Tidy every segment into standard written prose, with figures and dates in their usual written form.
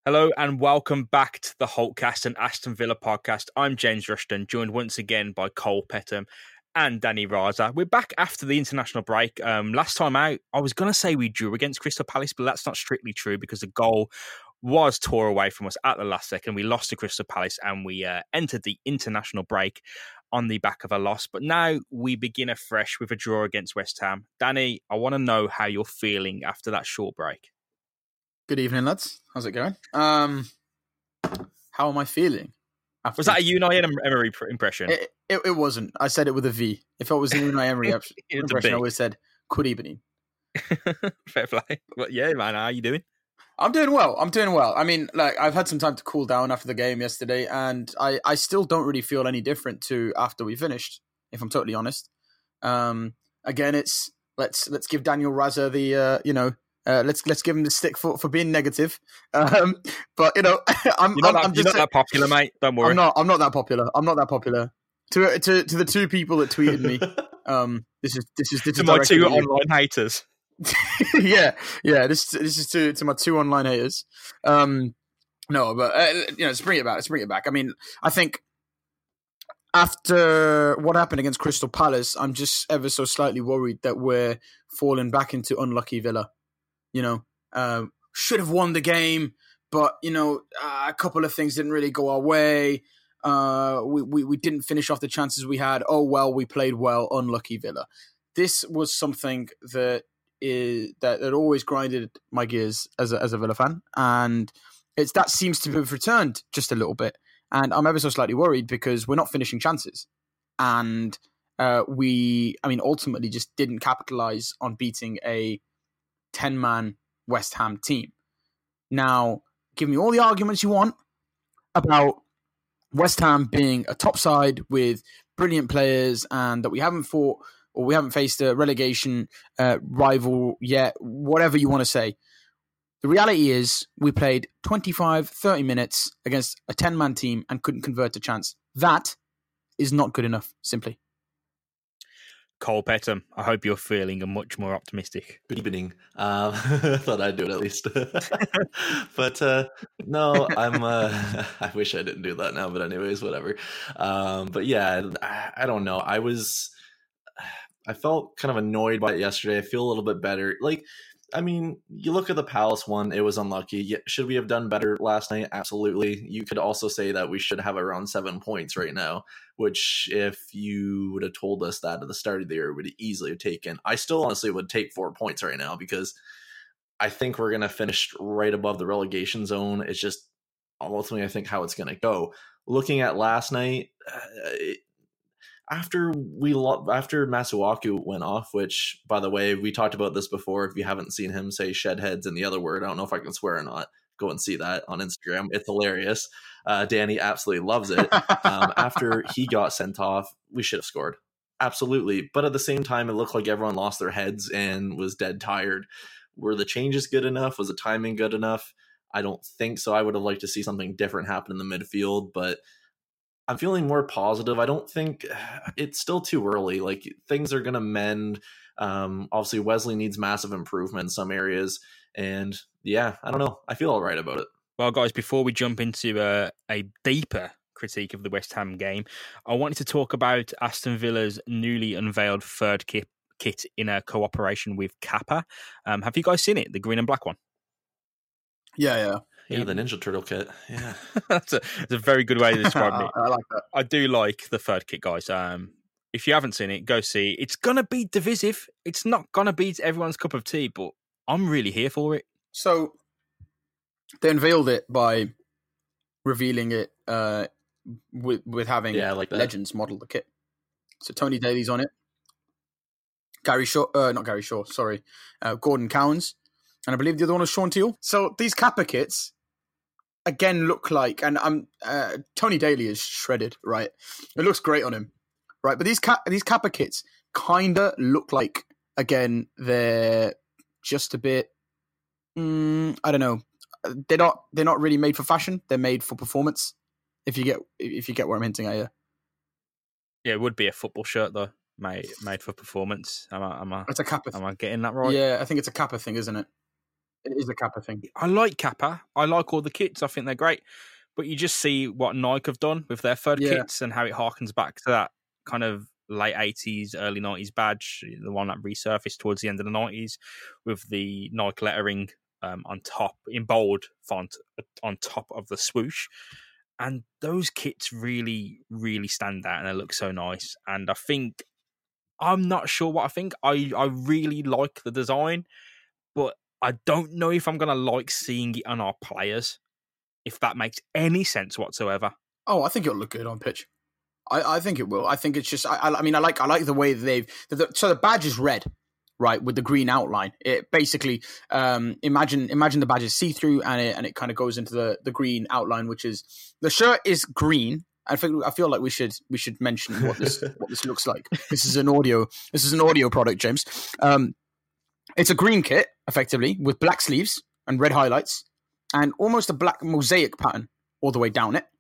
Hello and welcome back to the Holtcast and Aston Villa podcast. I'm James Rushton, joined once again by Cole Pettam and Danny Raza. We're back after the international break. Last time out, I was going to say we drew against Crystal Palace, but that's not strictly true because the goal was tore away from us at the last second. We lost to Crystal Palace and we entered the international break on the back of a loss. But now we begin afresh with a draw against West Ham. Danny, I want to know how you're feeling after that short break. Good evening, lads. How's it going? How am I feeling? Was that a Unai Emery impression? It wasn't. I said it with a V. If it was an Unai Emery impression, I would have said, good evening. Fair play. Well, yeah, man, how are you doing? I'm doing well. I mean, like, I've had some time to cool down after the game yesterday, and I still don't really feel any different to after we finished, if I'm totally honest. Again, it's let's give Daniel Raza the let's give him the stick for being negative. But you're not that popular, mate. Don't worry. I'm not that popular. To the two people that tweeted me, this is to my two online haters. yeah. This is to my two online haters. No, but let's bring it back. I mean, I think after what happened against Crystal Palace, I'm just ever so slightly worried that we're falling back into unlucky Villa. Should have won the game, but a couple of things didn't really go our way. We didn't finish off the chances we had. Oh well, we played well. Unlucky Villa. This was something that always grinded my gears as a Villa fan, and that seems to have returned just a little bit. And I'm ever so slightly worried because we're not finishing chances, and ultimately just didn't capitalize on beating a 10-man West Ham team. Now, give me all the arguments you want about West Ham being a top side with brilliant players and that we haven't fought or we haven't faced a relegation rival yet, whatever you want to say. The reality is we played 25, 30 minutes against a 10-man team and couldn't convert a chance. That is not good enough, simply. Cole Pettam, I hope you're feeling much more optimistic. Good evening. Thought I'd do it at least. But no, I wish I didn't do that now, but anyways, whatever. But yeah, I don't know. I felt kind of annoyed by it yesterday. I feel a little bit better. You look at the Palace one, it was unlucky. Should we have done better last night? Absolutely. You could also say that we should have around 7 points right now, which if you would have told us that at the start of the year, would easily have taken. I still honestly would take 4 points right now because I think we're going to finish right above the relegation zone. It's just ultimately, I think, how it's going to go. Looking at last night, after Masuaku went off, which, by the way, we talked about this before. If you haven't seen him say shed heads in the other word, I don't know if I can swear or not. Go and see that on Instagram. It's hilarious. Danny absolutely loves it. After he got sent off, we should have scored. Absolutely. But at the same time, it looked like everyone lost their heads and was dead tired. Were the changes good enough? Was the timing good enough? I don't think so. I would have liked to see something different happen in the midfield, but I'm feeling more positive. I don't think it's still too early. Things are going to mend. Obviously, Wesley needs massive improvement in some areas. And yeah, I don't know. I feel all right about it. Well, guys, before we jump into a deeper critique of the West Ham game, I wanted to talk about Aston Villa's newly unveiled third kit in a cooperation with Kappa. Have you guys seen it? The green and black one? Yeah. Yeah, the Ninja Turtle kit. Yeah. That's a very good way to describe it. I like that. I do like the third kit, guys. If you haven't seen it, go see it. It's going to be divisive. It's not going to be everyone's cup of tea, but I'm really here for it. So they unveiled it by revealing it with having Legends model the kit. So Tony Daly's on it. Gordon Cowans. And I believe the other one was Sean Teal. So these Kappa kits, again, look like, and Tony Daly is shredded, right? It looks great on him, right? But these Kappa kits kind of look like, again, they're just a bit, I don't know. They're not really made for fashion. They're made for performance. If you get where I'm hinting at here. Yeah, it would be a football shirt though, made for performance. It's a Kappa. Am I getting that right? Yeah, I think it's a Kappa thing, isn't it? It is a Kappa thing. I like Kappa. I like all the kits. I think they're great. But you just see what Nike have done with their third kits and how it harkens back to that kind of late 80s, early 90s badge, the one that resurfaced towards the end of the 90s with the Nike lettering on top, in bold font, on top of the swoosh. And those kits really, really stand out and they look so nice. And I think, I'm not sure what I think. I really like the design, but I don't know if I'm going to like seeing it on our players, if that makes any sense whatsoever. Oh, I think it'll look good on pitch. I think it will. I think it's just, I mean, I like the way so the badge is red, right, with the green outline. It basically, imagine the badge is see-through and it kind of goes into the green outline, which is, the shirt is green. I feel like we should mention what this looks like. This is an audio product, James. It's a green kit, effectively, with black sleeves and red highlights, and almost a black mosaic pattern all the way down it.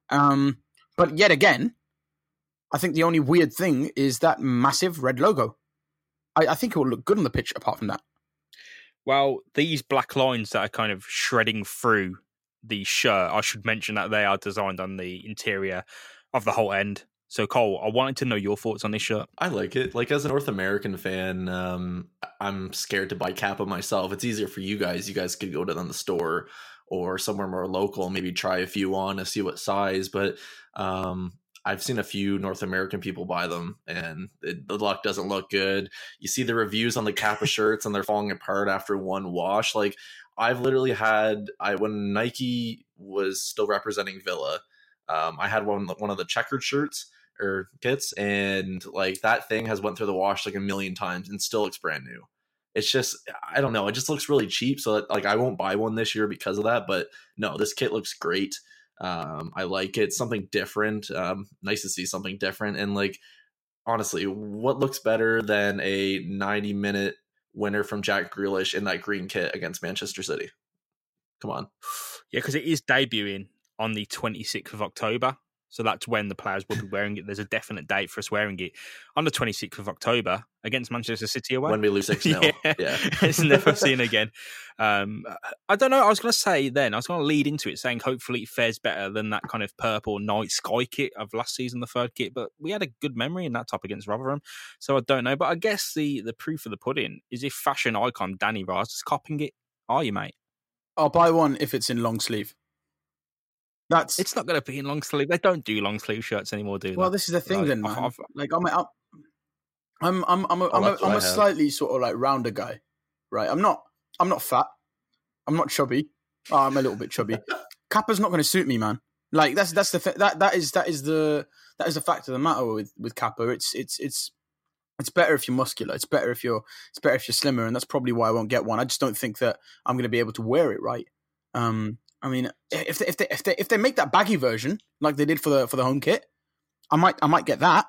But yet again, I think the only weird thing is that massive red logo. I think it will look good on the pitch apart from that. Well, these black lines that are kind of shredding through the shirt, I should mention that they are designed on the interior of the whole end. So, Cole, I wanted to know your thoughts on this shirt. I like it. Like, as a North American fan, I'm scared to buy Kappa myself. It's easier for you guys. You guys could go to the store or somewhere more local, maybe try a few on to see what size. But I've seen a few North American people buy them, and the luck doesn't look good. You see the reviews on the Kappa shirts, and they're falling apart after one wash. Like, I've literally had, when Nike was still representing Villa, I had one of the checkered shirts or kits, and like that thing has went through the wash like a million times and still looks brand new. It's just, I don't know, it just looks really cheap. So that, like, I won't buy one this year because of that. But no, this kit looks great. I like it. Something different. Nice to see something different. And like, honestly, what looks better than a 90-minute winner from Jack Grealish in that green kit against Manchester City? Come on. Yeah, because it is debuting on the 26th of October. So that's when the players will be wearing it. There's a definite date for us wearing it on the 26th of October against Manchester City away. When we lose 6-0. Yeah. It's never seen again. I don't know. I was going to say then, I was going to lead into it saying hopefully it fares better than that kind of purple night sky kit of last season, the third kit. But we had a good memory in that top against Rotherham. So I don't know. But I guess the proof of the pudding is if fashion icon Danny Rose is copying it. Are you, mate? I'll buy one if it's in long sleeve. It's not going to be in long sleeve. They don't do long sleeve shirts anymore, do they? Well, this is the thing, then, man. I'm a slightly sort of like rounder guy, right? I'm not fat. I'm not chubby. Oh, I'm a little bit chubby. Kappa's not going to suit me, man. Like that's the that is the fact of the matter with Kappa. It's better if you're muscular. It's better if you're slimmer, and that's probably why I won't get one. I just don't think that I'm going to be able to wear it right. I mean, if they make that baggy version like they did for the home kit, I might get that.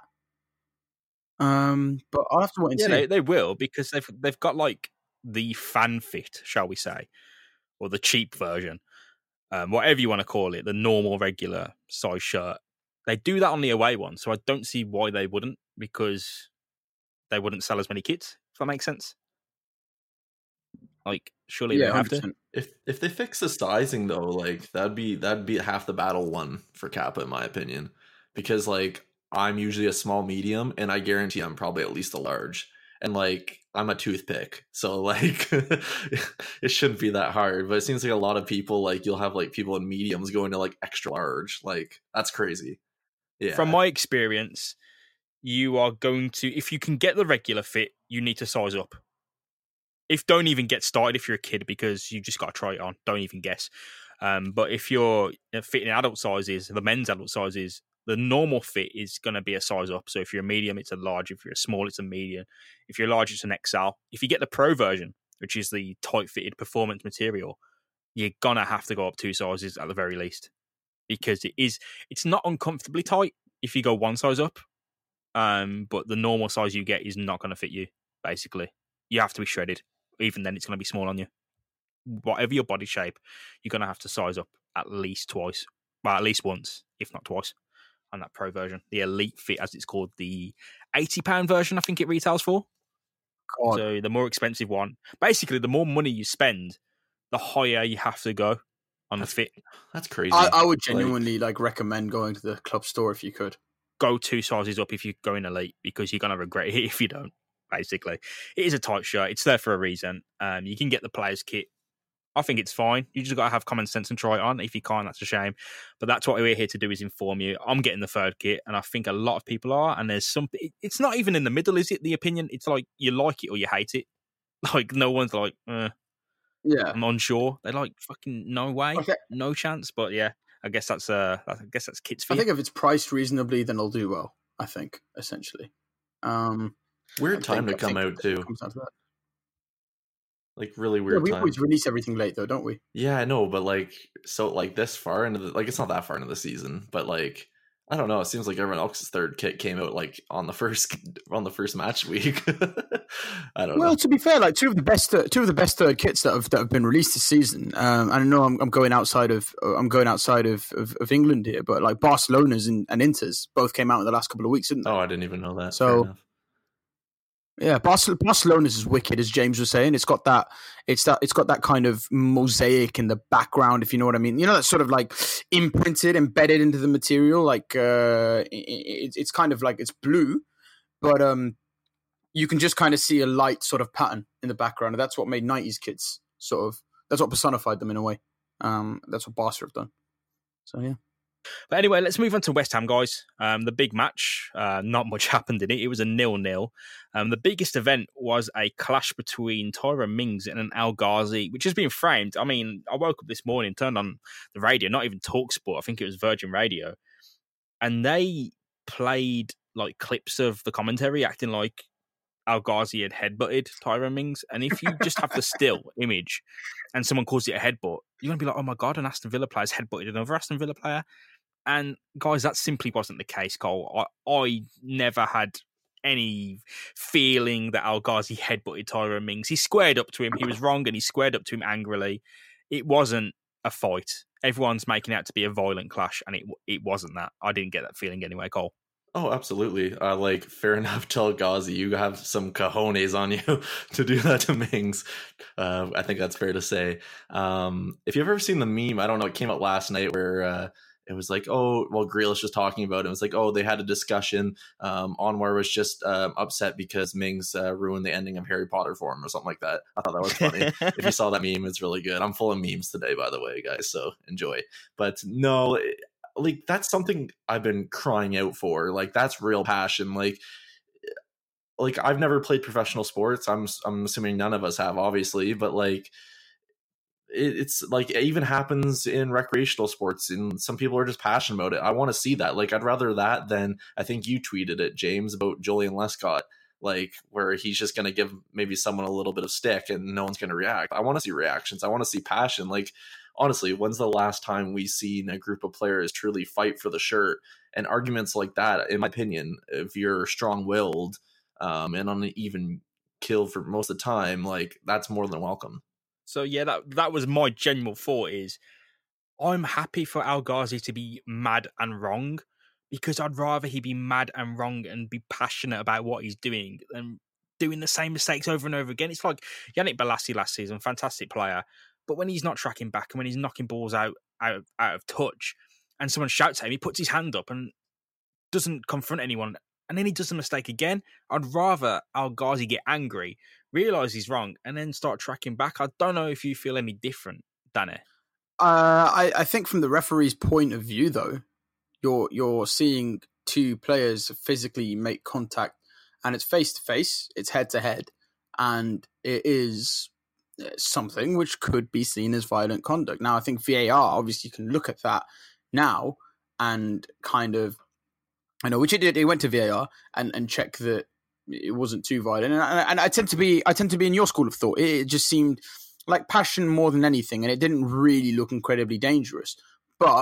But I'll have to wait and see. Yeah, they will, because they've got like the fan fit, shall we say, or the cheap version, whatever you want to call it, the normal regular size shirt. They do that on the away one, so I don't see why they wouldn't, because they wouldn't sell as many kits. If that makes sense. Like, surely they have 100%. To. If they fix the sizing though, like that'd be half the battle won for Kappa, in my opinion, because like I'm usually a small medium, and I guarantee I'm probably at least a large, and like I'm a toothpick, so like it shouldn't be that hard. But it seems like a lot of people, like you'll have like people in mediums going to like extra large, like that's crazy. Yeah. From my experience, you are going to, if you can get the regular fit, you need to size up. Don't even get started if you're a kid, because you just got to try it on. Don't even guess. But if you're fitting adult sizes, the men's adult sizes, the normal fit is going to be a size up. So if you're a medium, it's a large. If you're a small, it's a medium. If you're large, it's an XL. If you get the pro version, which is the tight-fitted performance material, you're going to have to go up 2 sizes at the very least, because it's not uncomfortably tight if you go 1 size up. But the normal size you get is not going to fit you, basically. You have to be shredded. Even then, it's going to be small on you. Whatever your body shape, you're going to have to size up at least twice. Well, at least once, if not twice, on that pro version. The Elite Fit, as it's called, the £80 version, I think it retails for. God. So the more expensive one. Basically, the more money you spend, the higher you have to go on the fit. That's crazy. I would genuinely recommend going to the club store if you could. Go 2 sizes up if you go in elite, because you're going to regret it if you don't, basically. It is a tight shirt. It's there for a reason. You can get the players kit. I think it's fine. You just got to have common sense and try it on. If you can't, that's a shame. But that's what we're here to do, is inform you. I'm getting the third kit, and I think a lot of people are. And there's some. It's not even in the middle, is it? The opinion. It's like you like it or you hate it. Like no one's like, yeah, I'm unsure. They're like, fucking no way, okay. No chance. But yeah, I guess that's kits for I you. think if it's priced reasonably, then it'll do well. I think essentially. Weird time to come out too. Comes down to that. Like really weird. We time. always release everything late, though, don't we? Yeah, I know, but this far into the it's not that far into the season, but I don't know. It seems like everyone else's third kit came out on the first match week. I don't know. Well, to be fair, two of the best third kits that have been released this season. I know I'm going outside of England here, but Barcelona's and Inter's both came out in the last couple of weeks, didn't they? Oh, I didn't even know that. So. Yeah, Barcelona's is wicked, as James was saying. It's got that kind of mosaic in the background, if you know what I mean. You know, that's sort of imprinted, embedded into the material. It's kind of it's blue, but you can just kind of see a light sort of pattern in the background, and that's what made 90s kits that's what personified them in a way. That's what Barca have done. So yeah. But anyway, let's move on to West Ham, guys. The big match, not much happened in it. It was a 0-0. The biggest event was a clash between Tyrone Mings and an El Ghazi, which has been framed. I mean, I woke up this morning, turned on the radio, not even TalkSport, I think it was Virgin Radio, and they played clips of the commentary acting like El Ghazi had headbutted Tyrone Mings. And if you just have the still image and someone calls it a headbutt, you're going to be like, oh my God, an Aston Villa player's headbutted another Aston Villa player. And guys, that simply wasn't the case, Cole. I never had any feeling that El Ghazi headbutted Tyrone Mings. He squared up to him. He was wrong, and he squared up to him angrily. It wasn't a fight. Everyone's making out to be a violent clash, and it wasn't that. I didn't get that feeling anyway, Cole. Oh, absolutely. Fair enough to El Ghazi. You have some cojones on you to do that to Mings. I think that's fair to say. If you've ever seen the meme, I don't know, it came out last night where it was Grealish was talking about it. It was they had a discussion. Anwar was just upset because Mings ruined the ending of Harry Potter for him or something like that. I thought that was funny. If you saw that meme, it's really good. I'm full of memes today, by the way, guys, so enjoy. But no, that's something I've been crying out for. That's real passion. I've never played professional sports. I'm assuming none of us have, obviously, but it's it even happens in recreational sports, and some people are just passionate about it. I want to see that. I'd rather that than, I think you tweeted it, James, about Julian Lescott, where he's just going to give maybe someone a little bit of stick and no one's going to react. I want to see reactions. I want to see passion. Honestly, when's the last time we seen a group of players truly fight for the shirt? And arguments like that, in my opinion, if you're strong-willed and on an even kill for most of the time, that's more than welcome. So yeah, that was my general thought. Is I'm happy for El Ghazi to be mad and wrong, because I'd rather he be mad and wrong and be passionate about what he's doing than doing the same mistakes over and over again. It's like Yannick Bolasie last season, fantastic player. But when he's not tracking back and when he's knocking balls out of touch and someone shouts at him, he puts his hand up and doesn't confront anyone. And then he does the mistake again. I'd rather El Ghazi get angry, realise he's wrong, and then start tracking back. I don't know if you feel any different, Danny. I think from the referee's point of view, though, you're seeing two players physically make contact, and it's face-to-face, it's head-to-head, and it is something which could be seen as violent conduct. Now, I think VAR obviously can look at that now and kind of, I know, which it did. It went to VAR and check that it wasn't too violent. And I tend to be in your school of thought. It just seemed like passion more than anything, and it didn't really look incredibly dangerous. But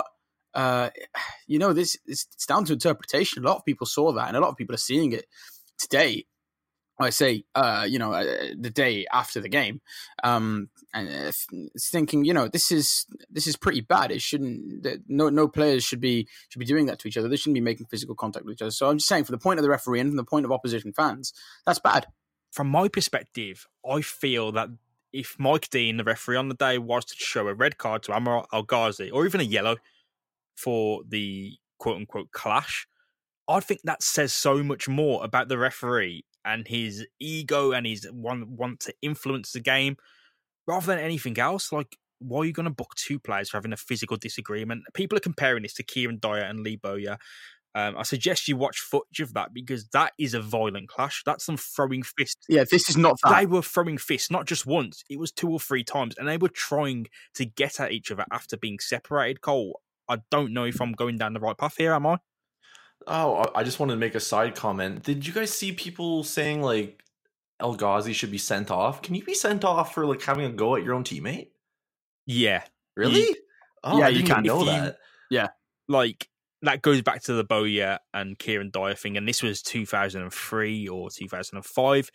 it's down to interpretation. A lot of people saw that, and a lot of people are seeing it today. I say, the day after the game, and thinking, this is pretty bad. It shouldn't. No players should be doing that to each other. They shouldn't be making physical contact with each other. So I'm just saying, for the point of the referee and from the point of opposition fans, that's bad. From my perspective, I feel that if Mike Dean, the referee on the day, was to show a red card to Anwar El Ghazi, or even a yellow for the quote-unquote clash, I think that says so much more about the referee and his ego and his want to influence the game rather than anything else. Like, why are you going to book two players for having a physical disagreement? People are comparing this to Kieran Dyer and Lee Bowyer. I suggest you watch footage of that because that is a violent clash. That's them throwing fists. Yeah, this is not that. They were throwing fists, not just once. It was 2 or 3 times, and they were trying to get at each other after being separated. Cole, I don't know if I'm going down the right path here, am I? Oh, I just wanted to make a side comment. Did you guys see people saying, like, El Ghazi should be sent off? Can you be sent off for, like, having a go at your own teammate? Yeah. Really? Yeah, I you didn't can. even know that. Yeah. Like, that goes back to the Bowyer and Kieran Dyer thing, and this was 2003 or 2005.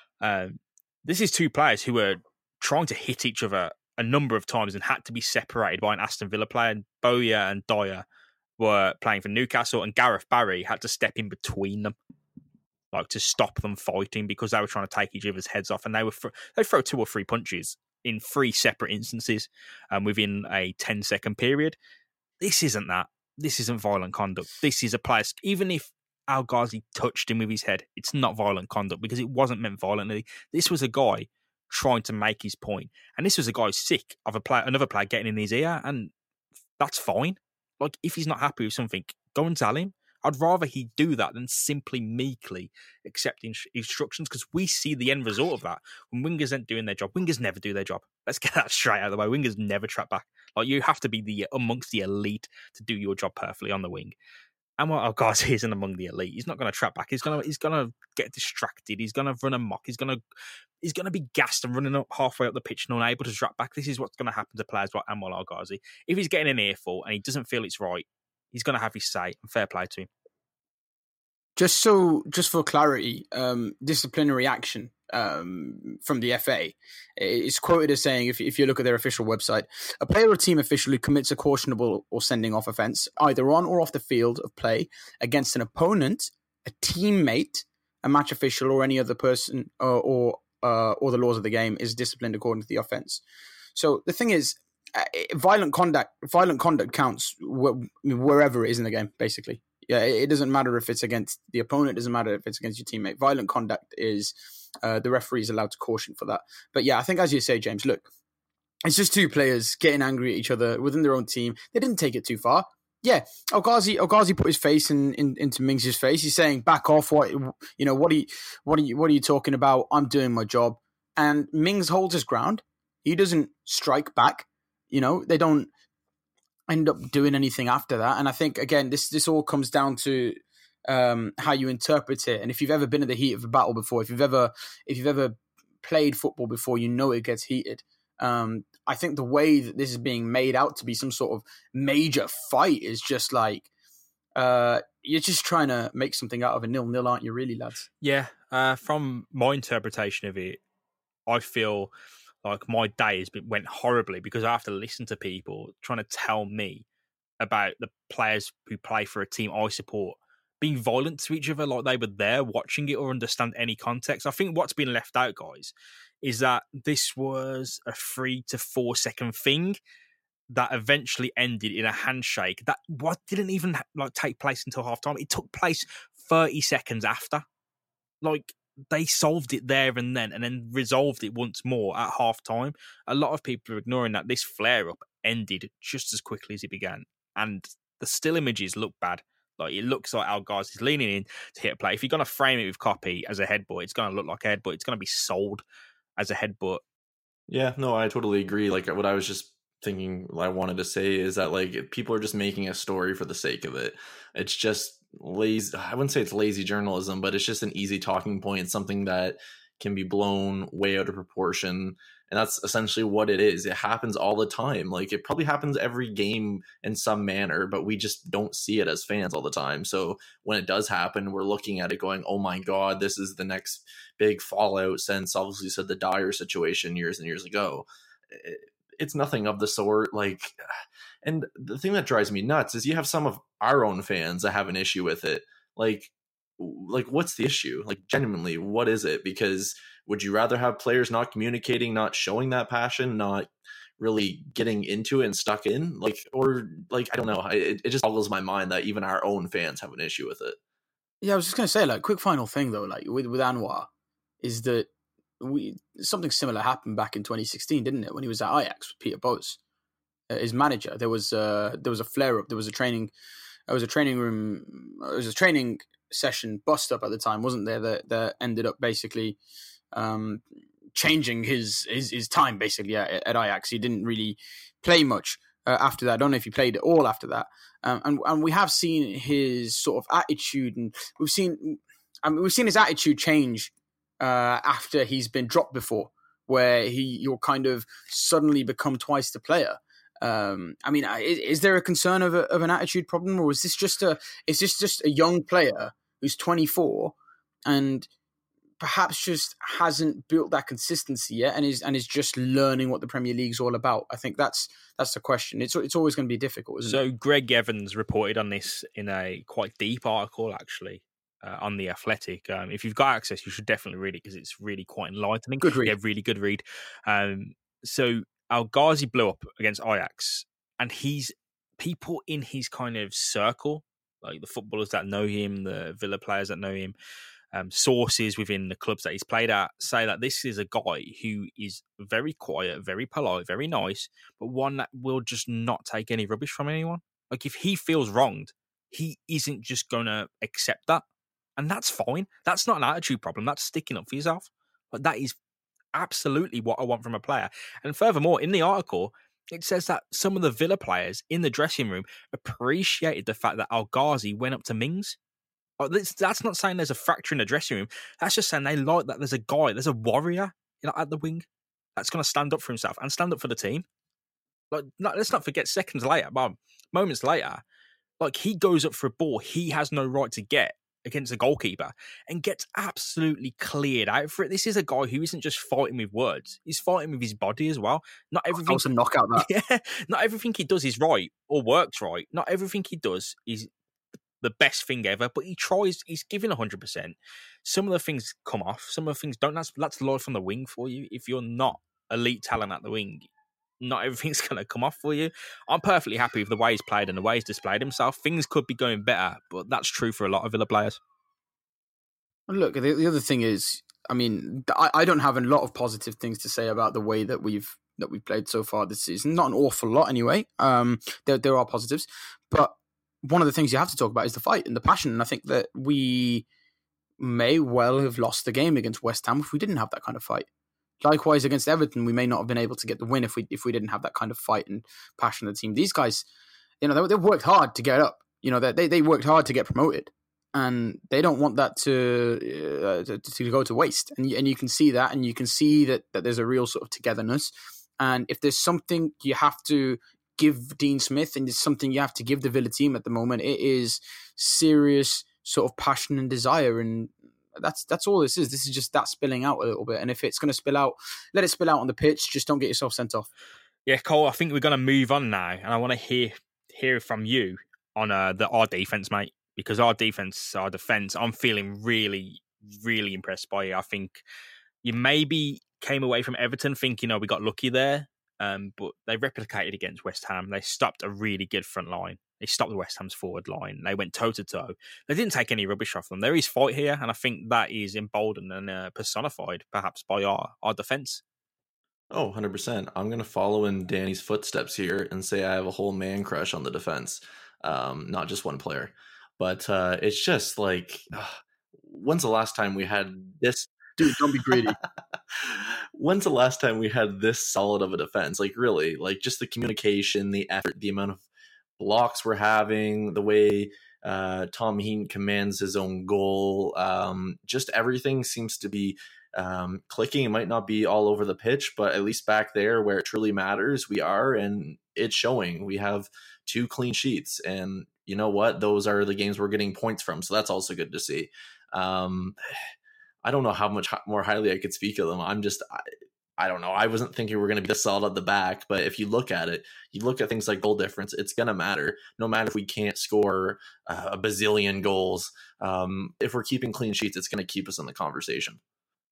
This is 2 players who were trying to hit each other a number of times and had to be separated by an Aston Villa player. And Bowyer and Dyer were playing for Newcastle, and Gareth Barry had to step in between them, like, to stop them fighting because they were trying to take each other's heads off, and they throw 2 or 3 punches in 3 separate instances within a 10-second period. This isn't that. This isn't violent conduct. This is a player. Even if El Ghazi touched him with his head, it's not violent conduct because it wasn't meant violently. This was a guy trying to make his point, and this was a guy sick of another player getting in his ear, and that's fine. Like, if he's not happy with something, go and tell him. I'd rather he do that than simply meekly accept instructions, because we see the end result of that. When wingers aren't doing their job, wingers never do their job. Let's get that straight out of the way. Wingers never track back. Like, you have to be amongst the elite to do your job perfectly on the wing. And El Ghazi isn't among the elite. He's not going to track back. He's going to get distracted. He's going to run amok. He's going to be gassed and running up halfway up the pitch and unable to track back. This is what's going to happen to players like Anwar El Ghazi. If he's getting an earful and he doesn't feel it's right, he's going to have his say, and fair play to him. Just for clarity, disciplinary action from the FA is quoted as saying, if you look at their official website, a player or team official who commits a cautionable or sending off offence, either on or off the field of play, against an opponent, a teammate, a match official, or any other person, or the laws of the game, is disciplined according to the offence. So the thing is, violent conduct counts wherever it is in the game, basically. Yeah, it doesn't matter if it's against the opponent. It doesn't matter if it's against your teammate. Violent conduct is the referee is allowed to caution for that. But yeah, I think, as you say, James, look, it's just 2 players getting angry at each other within their own team. They didn't take it too far. Yeah, El Ghazi put his face into Mings' face. He's saying, "Back off! What are you talking about? I'm doing my job." And Mings holds his ground. He doesn't strike back. They don't end up doing anything after that. And I think, again, this all comes down to how you interpret it. And if you've ever been in the heat of a battle before, if you've ever played football before, it gets heated. I think the way that this is being made out to be some sort of major fight is just like, you're just trying to make something out of a 0-0, aren't you, really, lads? Yeah, from my interpretation of it, I feel like my day went horribly because I have to listen to people trying to tell me about the players who play for a team I support being violent to each other, like they were there watching it or understand any context. I think what's been left out, guys, is that this was a 3 to 4 second thing that eventually ended in a handshake that didn't even take place until half time. It took place 30 seconds after. Like, they solved it there and then resolved it once more at half time. A lot of people are ignoring that this flare-up ended just as quickly as it began. And the still images look bad. Like, it looks like El Ghazi is leaning in to hit a play. If you're going to frame it with copy as a headbutt, it's going to look like a headbutt. It's going to be sold as a headbutt. Yeah, no, I totally agree. Like, what I was just thinking I wanted to say is that, like, people are just making a story for the sake of it. It's just lazy. I wouldn't say it's lazy journalism, but it's just an easy talking point, something that can be blown way out of proportion. And that's essentially what it is. It happens all the time. Like, it probably happens every game in some manner, but we just don't see it as fans all the time. So when it does happen, we're looking at it going, oh my God, this is the next big fallout since, obviously, said the Dyer situation years and years ago. It's nothing of the sort. Like, and the thing that drives me nuts is you have some of our own fans that have an issue with it. Like, like, what's the issue? Like, genuinely, what is it? Because would you rather have players not communicating, not showing that passion, not really getting into it and stuck in? Like, or like, I don't know. It just boggles my mind that even our own fans have an issue with it. Yeah, I was just going to say, like, quick final thing, though, like, with Anwar, is that something similar happened back in 2016, didn't it? When he was at Ajax with Peter Bosz, his manager. There was a flare-up. There was a training session bust up at the time, wasn't there? That ended up basically changing his time basically at Ajax. He didn't really play much after that. I don't know if he played at all after that. And we have seen his sort of attitude, and we've seen his attitude change after he's been dropped before, where you'll kind of suddenly become twice the player. I mean, is there a concern of an attitude problem, or is this just a young player who's 24 and perhaps just hasn't built that consistency yet, and is just learning what the Premier League's all about? I think that's the question. It's always going to be difficult, isn't it? So Greg Evans reported on this in a quite deep article, actually, on The Athletic. If you've got access, you should definitely read it because it's really quite enlightening. Good read. Yeah, really good read. So El Ghazi blew up against Ajax, and people in his kind of circle, like the footballers that know him, the Villa players that know him, sources within the clubs that he's played at, say that this is a guy who is very quiet, very polite, very nice, but one that will just not take any rubbish from anyone. Like, if he feels wronged, he isn't just going to accept that. And that's fine. That's not an attitude problem. That's sticking up for yourself. But that is absolutely what I want from a player. And furthermore, in the article, it says that some of the Villa players in the dressing room appreciated the fact that El Ghazi went up to Mings. That's not saying there's a fracture in the dressing room. That's just saying they like that there's a guy, there's a warrior, at the wing that's going to stand up for himself and stand up for the team. Like, let's not forget, moments later, like, he goes up for a ball he has no right to get against a goalkeeper and gets absolutely cleared out for it. This is a guy who isn't just fighting with words; he's fighting with his body as well. Not everything. That was a knockout. That yeah, not everything he does is right or works right. Not everything he does is the best thing ever, but he tries. He's giving 100%. Some of the things come off. Some of the things don't. That's life on the wing for you. If you're not elite talent at the wing, not everything's going to come off for you. I'm perfectly happy with the way he's played and the way he's displayed himself. Things could be going better, but that's true for a lot of Villa players. Look, the other thing is, I mean, I don't have a lot of positive things to say about the way that we've played so far this season. Not an awful lot, anyway. There are positives, but one of the things you have to talk about is the fight and the passion. And I think that we may well have lost the game against West Ham if we didn't have that kind of fight. Likewise, against Everton, we may not have been able to get the win if we didn't have that kind of fight and passion in the team. These guys, they've worked hard to get up. They worked hard to get promoted, and they don't want that to go to waste. And you can see that, and you can see that there's a real sort of togetherness. And if there's something you have to give Dean Smith, and it's something you have to give the Villa team at the moment, it is serious sort of passion and desire. And that's all this is. This is just that spilling out a little bit. And if it's going to spill out, let it spill out on the pitch. Just don't get yourself sent off. Yeah, Cole, I think we're going to move on now. And I want to hear from you on our defence, mate. Because our defence, I'm feeling really, really impressed by it. I think you maybe came away from Everton thinking, we got lucky there. But they replicated against West Ham. They stopped a really good front line. They stopped the West Ham's forward line. They went toe-to-toe. They didn't take any rubbish off them. There is fight here, and I think that is emboldened and personified, perhaps, by our defence. Oh, 100%. I'm going to follow in Danny's footsteps here and say I have a whole man crush on the defense, not just one player. But it's just like, when's the last time we had this? Dude, don't be greedy. When's the last time we had this solid of a defense? Like, really, like, just the communication, the effort, the amount of blocks we're having, the way Tom Heaton commands his own goal. Just everything seems to be clicking. It might not be all over the pitch, but at least back there where it truly matters, we are, and it's showing. We have 2 clean sheets, and you know what? Those are the games we're getting points from, so that's also good to see. I don't know how much more highly I could speak of them. I don't know. I wasn't thinking we were going to be this solid at the back, but if you look at it, you look at things like goal difference, it's going to matter. No matter if we can't score a bazillion goals, if we're keeping clean sheets, it's going to keep us in the conversation.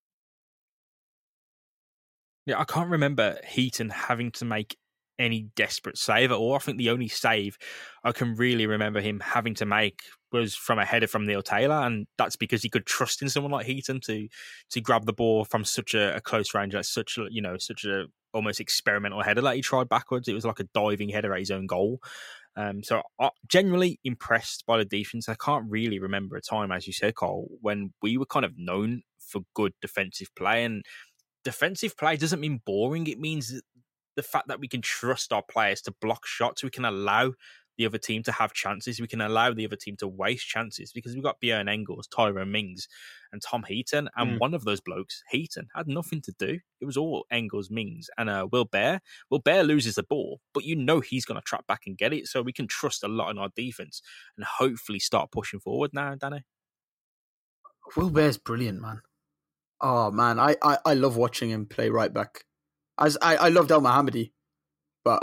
Yeah, I can't remember Heaton having to make any desperate save at all. I think the only save I can really remember him having to make was from a header from Neil Taylor, and that's because he could trust in someone like Heaton to grab the ball from such a close range. That's such a almost experimental header that he tried backwards. It was like a diving header at his own goal. So I'm generally impressed by the defense. I can't really remember a time, as you said, Cole, when we were kind of known for good defensive play. And defensive play doesn't mean boring. It means the fact that we can trust our players to block shots. We can allow the other team to have chances. We can allow the other team to waste chances because we've got Björn Engels, Tyrone Mings, and Tom Heaton. And one of those blokes, Heaton, had nothing to do. It was all Engels, Mings, and Will Bear. Will Bear loses the ball, but you know he's going to track back and get it. So we can trust a lot in our defense and hopefully start pushing forward now, Danny. Will Bear's brilliant, man. Oh, man, I love watching him play right back. As I loved El Mohammadi, but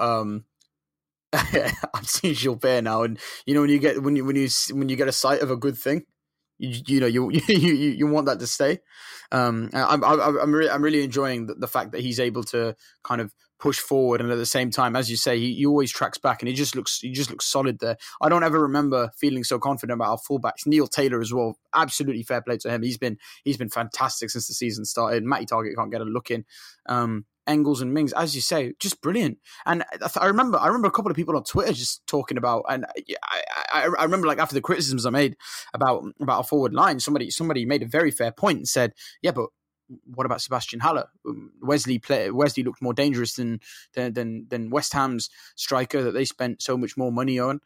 I've seen Gilbert now, and you know when you get a sight of a good thing, you want that to stay. I'm really enjoying the fact that he's able to kind of push forward, and at the same time, as you say, he always tracks back, and he just looks solid there. I don't ever remember feeling so confident about our fullbacks. Neil Taylor as well, absolutely fair play to him. He's been fantastic since the season started. Matty Targett can't get a look in. Engels and Mings, as you say, just brilliant. And I remember a couple of people on Twitter just talking about, and I remember like after the criticisms I made about our forward line, somebody made a very fair point and said, yeah, but what about Sebastian Haller? Wesley looked more dangerous than West Ham's striker that they spent so much more money on.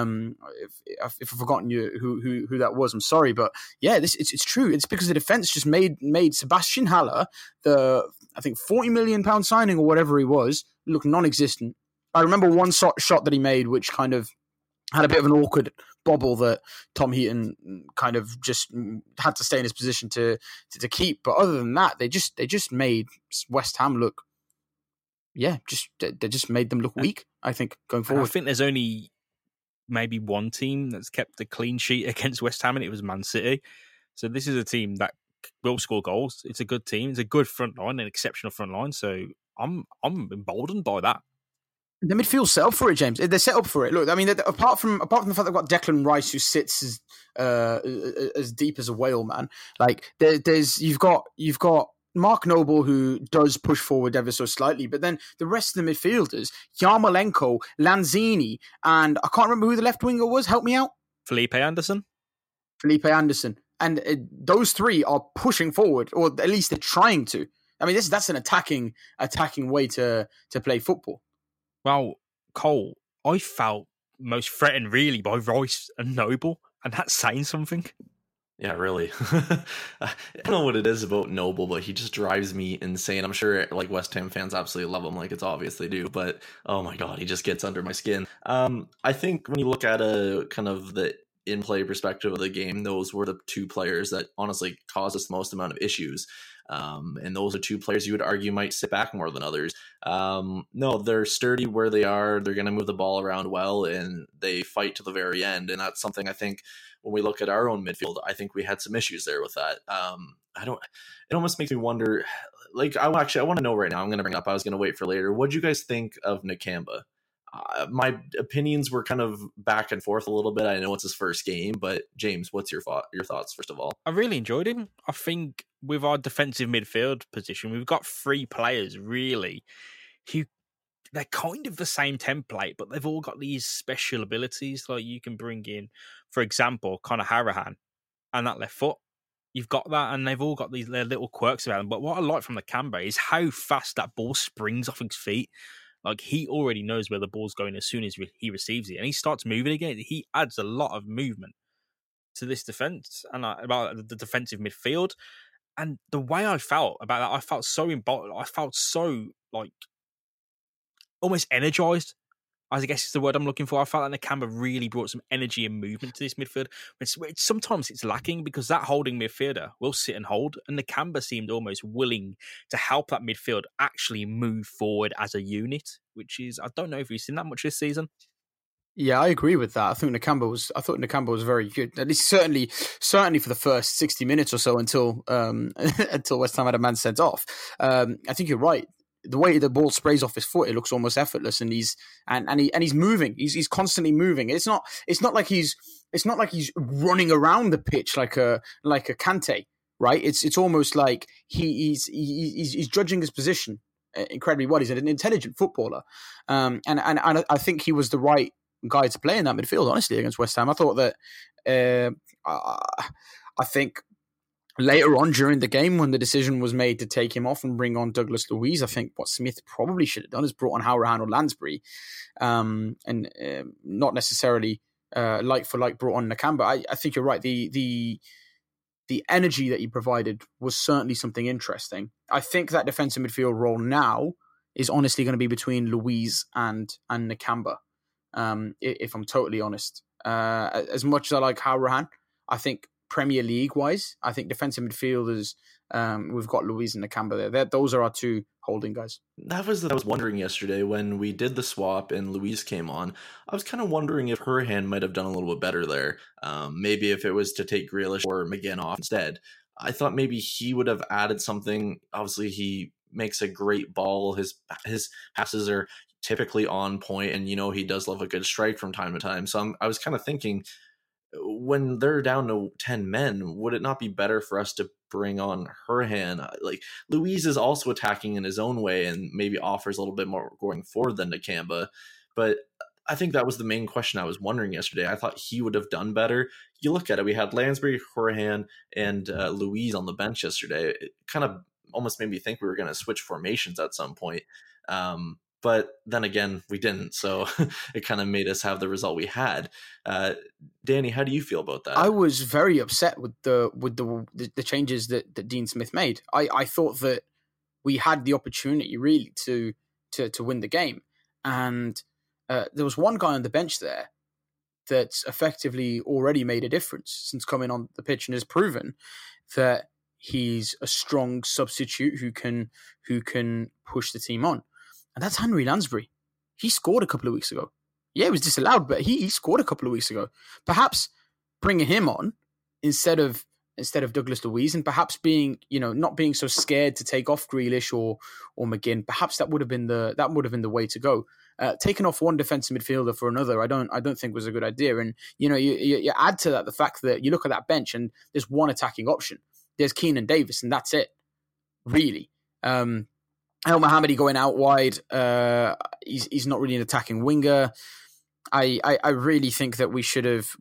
If I've forgotten who that was, I'm sorry, but yeah, it's true. It's because the defense just made Sebastian Haller, the I think £40 million signing or whatever he was, look non-existent. I remember one shot that he made, which kind of had a bit of an awkward bobble that Tom Heaton kind of just had to stay in his position to keep. But other than that, they just made West Ham look, they just made them look weak, I think, going forward. I think there's only maybe one team that's kept the clean sheet against West Ham, and it was Man City. So this is a team that will score goals. It's a good team. It's a good front line, an exceptional front line. So I'm emboldened by that. The midfield set up for it, James. They're set up for it. Look, I mean, apart from the fact they've got Declan Rice, who sits as deep as a whale, man. Like you've got Mark Noble, who does push forward ever so slightly, but then the rest of the midfielders, Yarmolenko, Lanzini, and I can't remember who the left winger was. Help me out. Felipe Anderson. And those three are pushing forward, or at least they're trying to. I mean, that's an attacking way to play football. Well, Cole, I felt most threatened really by Rice and Noble, and that's saying something. Yeah, really. I don't know what it is about Noble, but he just drives me insane. I'm sure like West Ham fans absolutely love him, like it's obvious they do, but oh my God, he just gets under my skin. I think when you look at a kind of the in-play perspective of the game, those were the two players that honestly caused us the most amount of issues. And those are two players you would argue might sit back more than others. No, they're sturdy where they are. They're going to move the ball around well, and they fight to the very end. And that's something I think when we look at our own midfield, I think we had some issues there with that. It almost makes me wonder, like, I want to know right now, I'm going to bring it up. I was going to wait for later. What do you guys think of Nakamba? My opinions were kind of back and forth a little bit. I know it's his first game, but James, what's your thoughts first of all? I really enjoyed him. I think with our defensive midfield position, we've got three players really who they're kind of the same template, but they've all got these special abilities. Like you can bring in, for example, Conor Harahan and that left foot. You've got that, and they've all got their little quirks about them. But what I like from Nakamba is how fast that ball springs off his feet. Like, he already knows where the ball's going as soon as he receives it. And he starts moving again. He adds a lot of movement to this defence and about the defensive midfield. And the way I felt about that, I felt so like, almost energised. I guess is the word I'm looking for. I felt like Nakamba really brought some energy and movement to this midfield. Sometimes it's lacking because that holding midfielder will sit and hold, and Nakamba seemed almost willing to help that midfield actually move forward as a unit, which is, I don't know if we've seen that much this season. Yeah, I agree with that. I thought Nakamba was very good. At least certainly for the first 60 minutes or so until until West Ham had a man sent off. I think you're right. The way the ball sprays off his foot, it looks almost effortless, and he's moving. He's constantly moving. It's not like he's running around the pitch like a Kante, right? It's almost like he's judging his position incredibly well. He's an intelligent footballer, and I think he was the right guy to play in that midfield, honestly, against West Ham. I thought that I think later on during the game, when the decision was made to take him off and bring on Douglas Luiz, I think what Smith probably should have done is brought on Hourihane or Lansbury, and not necessarily like for like brought on Nakamba. I think you're right. The energy that he provided was certainly something interesting. I think that defensive midfield role now is honestly going to be between Luiz and Nakamba. If I'm totally honest, as much as I like Hourihane, I think Premier League wise, I think defensive midfielders, we've got Luiz and Nakamba there. Those are our two holding guys. I was wondering yesterday when we did the swap and Luiz came on. I was kind of wondering if Hourihane might have done a little bit better there. Maybe if it was to take Grealish or McGinn off instead. I thought maybe he would have added something. Obviously, he makes a great ball. His passes are typically on point, and he does love a good strike from time to time. So I was kind of thinking, when they're down to 10 men, would it not be better for us to bring on Hourihane? Like, Luiz is also attacking in his own way and maybe offers a little bit more going forward than Nakamba. But I think that was the main question I was wondering yesterday. I thought he would have done better. You look at it, we had Lansbury, Hourihane, and Luiz on the bench yesterday. It kind of almost made me think we were going to switch formations at some point. But then again, we didn't, so it kind of made us have the result we had. Danny, how do you feel about that? I was very upset with the changes that Dean Smith made. I thought that we had the opportunity really to win the game, and there was one guy on the bench there that's effectively already made a difference since coming on the pitch and has proven that he's a strong substitute who can push the team on. And that's Henry Lansbury. He scored a couple of weeks ago. Yeah, it was disallowed, but he scored a couple of weeks ago. Perhaps bringing him on instead of Douglas Luiz, and perhaps being, not being so scared to take off Grealish or McGinn. Perhaps that would have been the way to go. Taking off one defensive midfielder for another, I don't think was a good idea. And you add to that the fact that you look at that bench and there's one attacking option. There's Keenan Davis, and that's it, really. El Mohammadi going out wide, he's not really an attacking winger. I really think that we should have,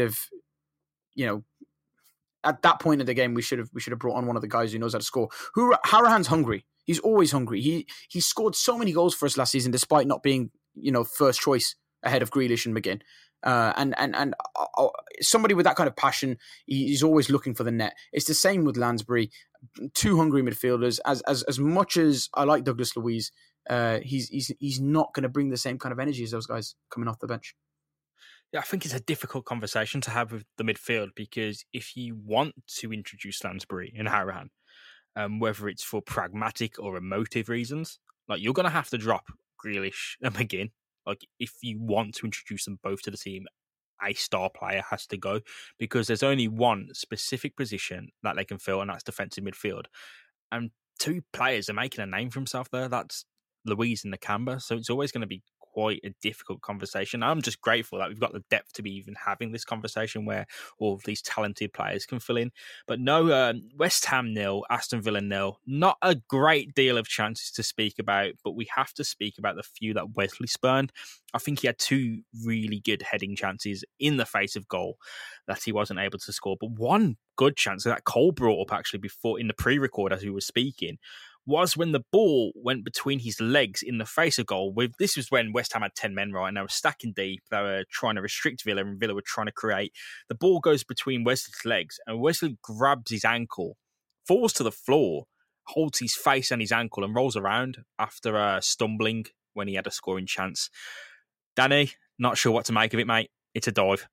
at that point of the game, we should have brought on one of the guys who knows how to score. Hourihane's hungry. He's always hungry. He scored so many goals for us last season, despite not being first choice ahead of Grealish and McGinn. And somebody with that kind of passion, he's always looking for the net. It's the same with Lansbury. Two hungry midfielders. As much as I like Douglas Luiz, he's not going to bring the same kind of energy as those guys coming off the bench. Yeah, I think it's a difficult conversation to have with the midfield, because if you want to introduce Lansbury and Hourihane, whether it's for pragmatic or emotive reasons, like, you're going to have to drop Grealish and McGinn. Like, if you want to introduce them both to the team, a star player has to go, because there's only one specific position that they can fill, and that's defensive midfield. And two players are making a name for himself there. That's Luiz and Nakamba. So it's always going to be quite a difficult conversation. I'm just grateful that we've got the depth to be even having this conversation where all of these talented players can fill in. But no, West Ham 0, Aston Villa 0. Not a great deal of chances to speak about, but we have to speak about the few that Wesley spurned. I think he had two really good heading chances in the face of goal that he wasn't able to score. But one good chance that Cole brought up actually before in the pre-record as we were speaking was when the ball went between his legs in the face of goal. This was when West Ham had 10 men, right? And they were stacking deep. They were trying to restrict Villa, and Villa were trying to create. The ball goes between Wesley's legs, and Wesley grabs his ankle, falls to the floor, holds his face and his ankle, and rolls around after stumbling when he had a scoring chance. Danny, not sure what to make of it, mate. It's a dive.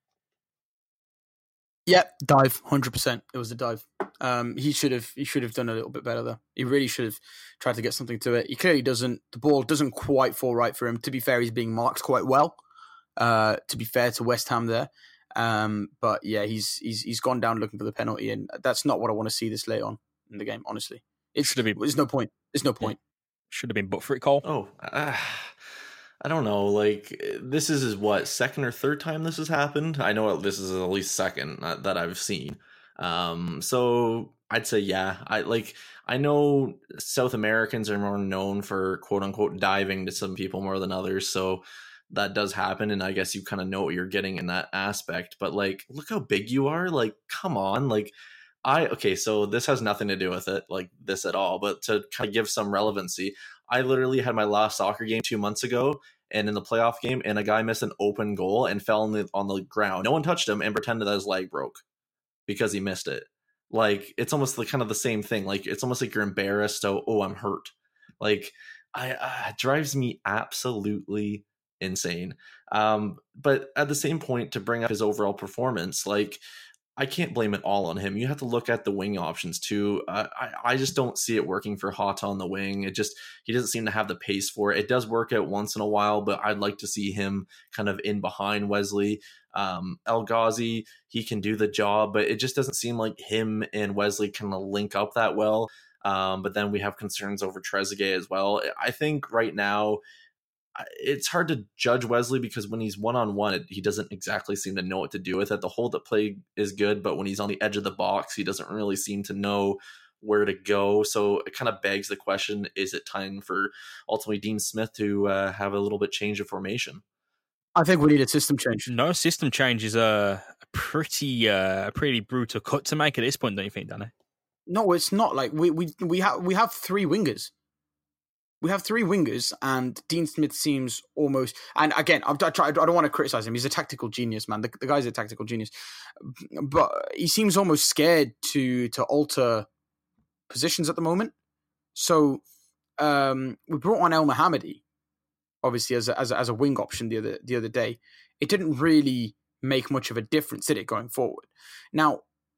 Yeah, dive, 100%. It was a dive. He should have done a little bit better though. He really should have tried to get something to it. He clearly doesn't. The ball doesn't quite fall right for him. To be fair, he's being marked quite well. To be fair to West Ham there, but yeah, he's gone down looking for the penalty, and that's not what I want to see this late on in the game. Honestly, there's no point. There's no point. Should have been but for it, Cole. Oh, I don't know. Like, this is his, what, second or third time this has happened? I know this is at least second that I've seen. So I'd say, yeah. I know South Americans are more known for quote unquote diving to some people more than others. So that does happen. And I guess you kind of know what you're getting in that aspect. But like, look how big you are. Like, come on. Like, okay, so this has nothing to do with it, like this at all, but to kind of give some relevancy, I literally had my last soccer game 2 months ago, and in the playoff game, and a guy missed an open goal and fell on the ground. No one touched him and pretended that his leg broke because he missed it. Like, it's almost like kind of the same thing. Like, it's almost like you're embarrassed. Oh, I'm hurt. Like, it drives me absolutely insane. But at the same point, to bring up his overall performance, like, I can't blame it all on him. You have to look at the wing options too. I just don't see it working for Jota on the wing. He doesn't seem to have the pace for it. It does work out once in a while, but I'd like to see him kind of in behind Wesley. El Ghazi, he can do the job, but it just doesn't seem like him and Wesley kind of link up that well. But then we have concerns over Trezeguet as well. I think right now, it's hard to judge Wesley because when he's one-on-one, he doesn't exactly seem to know what to do with it. The hold up play is good, but when he's on the edge of the box, he doesn't really seem to know where to go. So it kind of begs the question, is it time for ultimately Dean Smith to have a little bit change of formation? I think we need a system change. No, system change is a pretty brutal cut to make at this point, don't you think, Danny? No, it's not. Like we have three wingers. We have three wingers, and Dean Smith seems almost. And again, I don't want to criticize him. He's a tactical genius, man. The guy's a tactical genius, but he seems almost scared to alter positions at the moment. So we brought on El Mohammadi, obviously as a wing option the other day. It didn't really make much of a difference, did it, going forward? Now,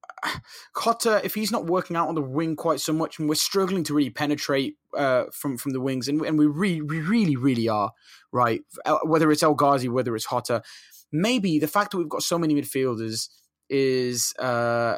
Jota, if he's not working out on the wing quite so much, and we're struggling to really penetrate from the wings, and we really are, right? Whether it's El Ghazi, whether it's Jota, maybe the fact that we've got so many midfielders is a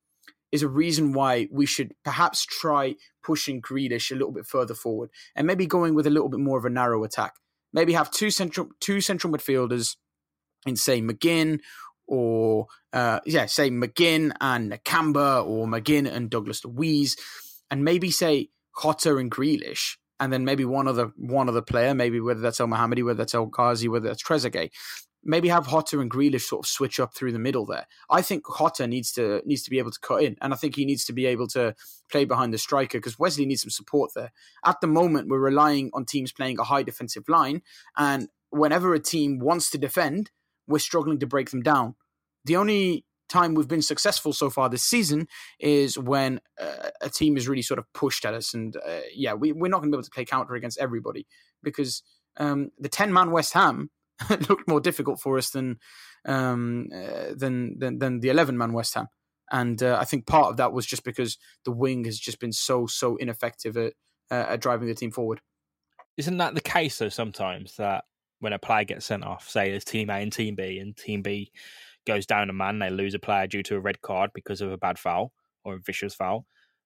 reason why we should perhaps try pushing Grealish a little bit further forward, and maybe going with a little bit more of a narrow attack. Maybe have two central midfielders in, say, McGinn, or say McGinn and Nakamba, or McGinn and Douglas Luiz, and maybe say Jota and Grealish, and then maybe one other player, maybe whether that's El Mohammadi, whether that's El Ghazi, whether that's Trezeguet. Maybe have Jota and Grealish sort of switch up through the middle there. I think Jota needs to be able to cut in, and I think he needs to be able to play behind the striker because Wesley needs some support there. At the moment, we're relying on teams playing a high defensive line, and whenever a team wants to defend, we're struggling to break them down. The only time we've been successful so far this season is when a team is really sort of pushed at us. And we're not going to be able to play counter against everybody because the 10-man West Ham looked more difficult for us than the 11-man West Ham. And I think part of that was just because the wing has just been so ineffective at driving the team forward. Isn't that the case, though, sometimes, that when a player gets sent off, say there's Team A and Team B goes down a man, they lose a player due to a red card because of a bad foul or a vicious foul,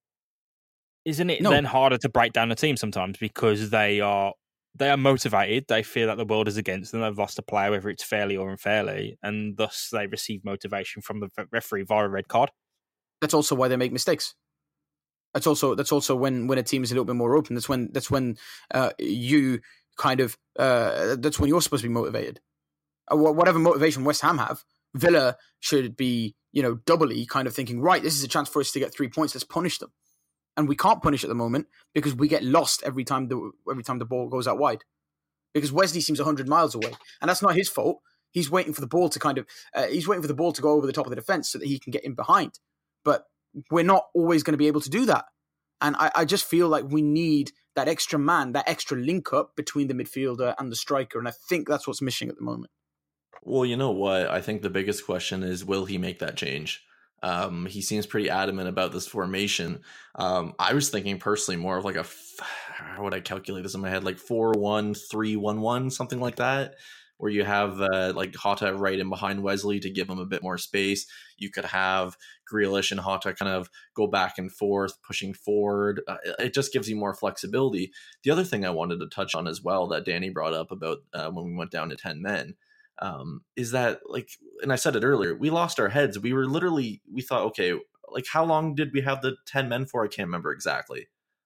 isn't it then harder to break down the team sometimes because they are motivated, they feel that the world is against them, they've lost a player, whether it's fairly or unfairly, and thus they receive motivation from the referee via a red card? That's also why they make mistakes. That's also when a team is a little bit more open. That's when you kind of that's when you're supposed to be motivated. Whatever motivation West Ham have, Villa should be, doubly kind of thinking, right, this is a chance for us to get 3 points. Let's punish them, and we can't punish at the moment because we get lost every time the ball goes out wide. Because Wesley seems 100 miles away, and that's not his fault. He's waiting for the ball to go over the top of the defense so that he can get in behind. But we're not always going to be able to do that. And I just feel like we need that extra man, that extra link up between the midfielder and the striker. And I think that's what's missing at the moment. Well, you know what? I think the biggest question is, will he make that change? He seems pretty adamant about this formation. I was thinking personally more of like how would I calculate this in my head? Like 4-1-3-1-1, something like that, where you have like Jota right in behind Wesley to give him a bit more space. You could have Grealish and Jota kind of go back and forth, pushing forward. It just gives you more flexibility. The other thing I wanted to touch on as well that Danny brought up about when we went down to 10 men, is that, like, and I said it earlier, we lost our heads. We thought, okay, like, how long did we have the 10 men for? I can't remember exactly.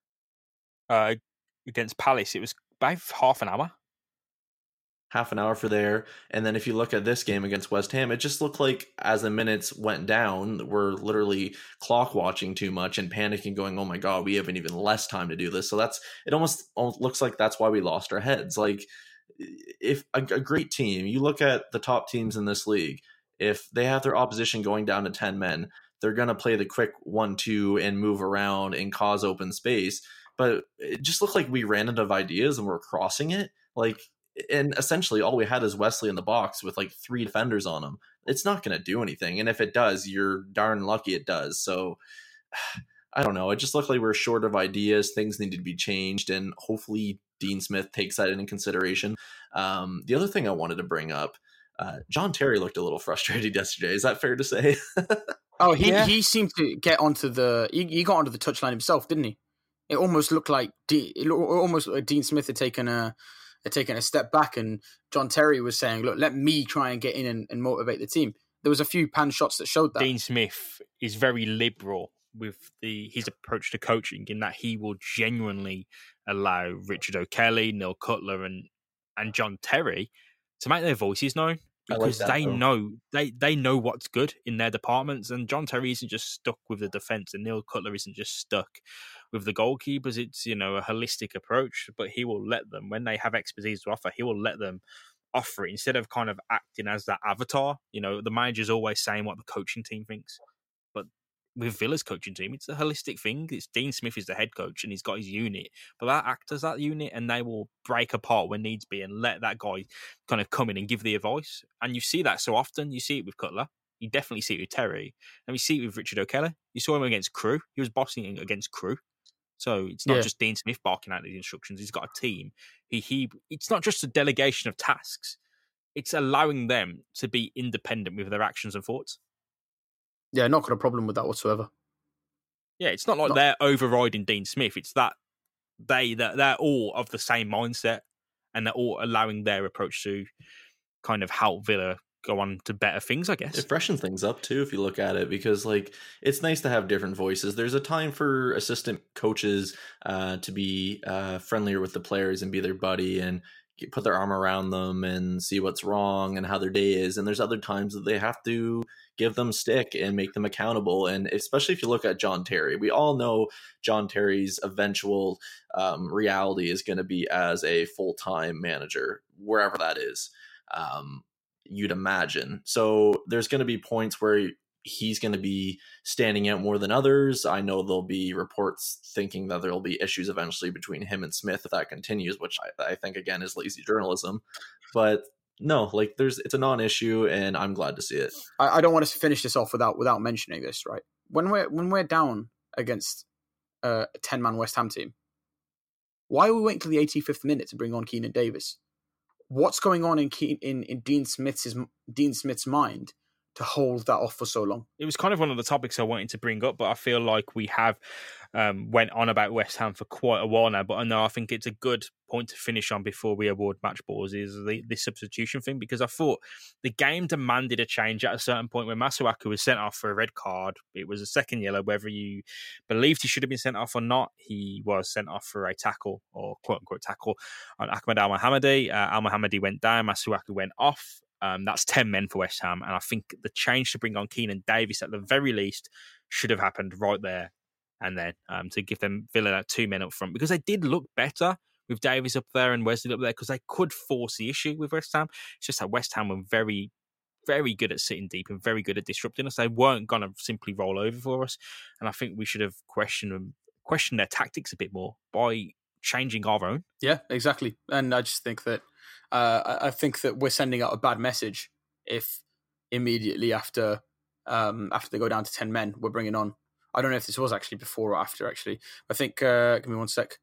Against Palace, it was about half an hour. Half an hour for there. And then if you look at this game against West Ham, it just looked like as the minutes went down, we're literally clock watching too much and panicking, going, oh my God, we haven't even less time to do this. So it almost looks like that's why we lost our heads. Like, if a great team, you look at the top teams in this league, if they have their opposition going down to 10 men, they're going to play the quick 1-2 and move around and cause open space. But it just looked like we ran out of ideas and we're crossing it. Like, and essentially all we had is Wesley in the box with like 3 defenders on him. It's not going to do anything. And if it does, you're darn lucky it does. So I don't know. It just looked like we're short of ideas. Things needed to be changed. And hopefully Dean Smith takes that into consideration. The other thing I wanted to bring up, John Terry looked a little frustrated yesterday. Is that fair to say? He seemed to get onto he got onto the touchline himself, didn't he? It almost looked like Dean Smith had taken a step back, and John Terry was saying, look, let me try and get in and motivate the team. There was a few pan shots that showed that. Dean Smith is very liberal with his approach to coaching, in that he will genuinely allow Richard O'Kelly, Neil Cutler, and John Terry to make their voices known, because they know what's good in their departments. And John Terry isn't just stuck with the defense, and Neil Cutler isn't just stuck with the goalkeepers. It's, a holistic approach, but he will let them, when they have expertise to offer, he will let them offer it instead of kind of acting as that avatar. The manager's always saying what the coaching team thinks, but with Villa's coaching team, it's a holistic thing. It's Dean Smith is the head coach and he's got his unit, but that act as that unit, and they will break apart when needs be and let that guy kind of come in and give the advice. And you see that so often. You see it with Cutler. You definitely see it with Terry. And you see it with Richard O'Kelly. You saw him against Crew. He was bossing against Crew. So it's not just Dean Smith barking out the instructions. He's got a team. It's not just a delegation of tasks. It's allowing them to be independent with their actions and thoughts. Yeah, not got a problem with that whatsoever. Yeah, it's not like they're overriding Dean Smith. It's that they're all of the same mindset, and they're all allowing their approach to kind of help Villa go on to better things, I guess. It freshens things up too, if you look at it, because like it's nice to have different voices. There's a time for assistant coaches to be friendlier with the players and be their buddy and put their arm around them and see what's wrong and how their day is. And there's other times that they have to give them stick and make them accountable. And especially if you look at John Terry, we all know John Terry's eventual reality is going to be as a full-time manager, wherever that is. You'd imagine. So there's going to be points where he's going to be standing out more than others. I know there'll be reports thinking that there'll be issues eventually between him and Smith if that continues, which I think, again, is lazy journalism. But no, like it's a non-issue, and I'm glad to see it. I don't want to finish this off without mentioning this, right? When we're down against a 10-man West Ham team, why are we waiting till the 85th minute to bring on Keenan Davis? What's going on in Dean Smith's mind to hold that off for so long? It was kind of one of the topics I wanted to bring up, but I feel like we have went on about West Ham for quite a while now. But I think it's a good point to finish on before we award match balls is the substitution thing, because I thought the game demanded a change at a certain point when Masuaku was sent off for a red card. It was a second yellow, whether you believed he should have been sent off or not. He was sent off for a tackle, or quote-unquote tackle, on Ahmed Al-Mohammadi. Al-Mohammadi went down, Masuaku went off. That's 10 men for West Ham. And I think the change to bring on Keenan Davis at the very least should have happened right there and then, to give them Villa 2 men up front, because they did look better with Davis up there and Wesley up there, because they could force the issue with West Ham. It's just that West Ham were very, very good at sitting deep and very good at disrupting us. They weren't going to simply roll over for us. And I think we should have questioned their tactics a bit more by changing our own. Yeah, exactly. And I just think that I think that we're sending out a bad message if immediately after they go down to 10 men, we're bringing on. I don't know if this was actually before or after. Actually, I think. Give me one sec.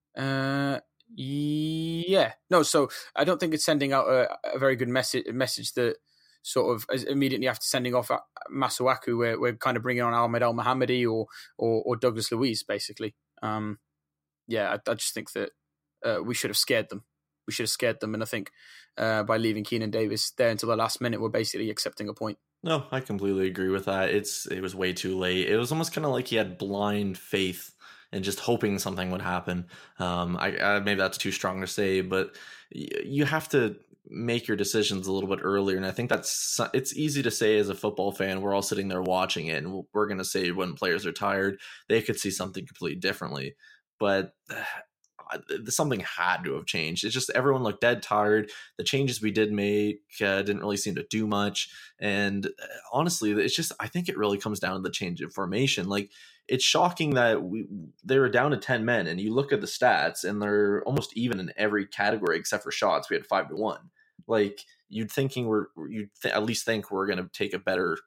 Yeah, no. So I don't think it's sending out a very good message that sort of immediately after sending off Masuaku, we're kind of bringing on Ahmed Al Mohammadi or Douglas Luiz, basically. Yeah, I just think that we should have scared them. We should have scared them, and I think by leaving Keenan Davis there until the last minute, we're basically accepting a point. No, I completely agree with that. It was way too late. It was almost kind of like he had blind faith and just hoping something would happen. I maybe that's too strong to say, but you have to make your decisions a little bit earlier. And I think it's easy to say as a football fan. We're all sitting there watching it, and we're going to say when players are tired, they could see something completely differently. But something had to have changed. It's just everyone looked dead tired. The changes we did make didn't really seem to do much. And honestly, it's just, I think it really comes down to the change of formation. Like, it's shocking that they were down to 10 men, and you look at the stats and they're almost even in every category except for shots. We had 5-1. Like, you'd at least think we're going to take a better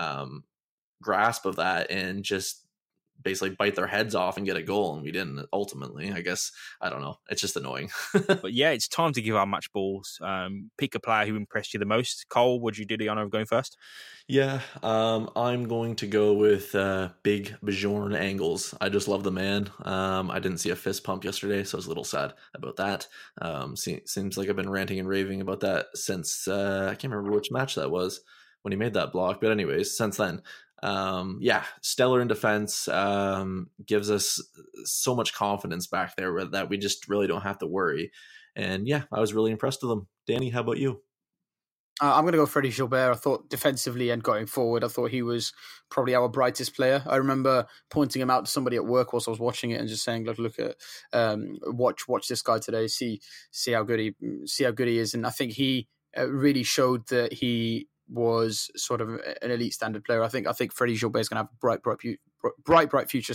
grasp of that and just basically bite their heads off and get a goal, and we didn't ultimately. I guess, I don't know, it's just annoying. But yeah, it's time to give our match balls. Pick a player who impressed you the most. Cole, would you do the honor of going first? Yeah, I'm going to go with Big Bjorn Engels. I just love the man. I didn't see a fist pump yesterday, so I was a little sad about that. Seems like I've been ranting and raving about that since I can't remember which match that was when he made that block, but anyways, since then. Yeah, stellar in defense, gives us so much confidence back there that we just really don't have to worry. And yeah, I was really impressed with him. Danny, how about you? I'm going to go Freddie Gilbert. I thought defensively and going forward, I thought he was probably our brightest player. I remember pointing him out to somebody at work whilst I was watching it and just saying, look at watch this guy today, see how good he is. And I think he really showed that he was sort of an elite standard player. I think Freddie Gilbert is going to have a bright future.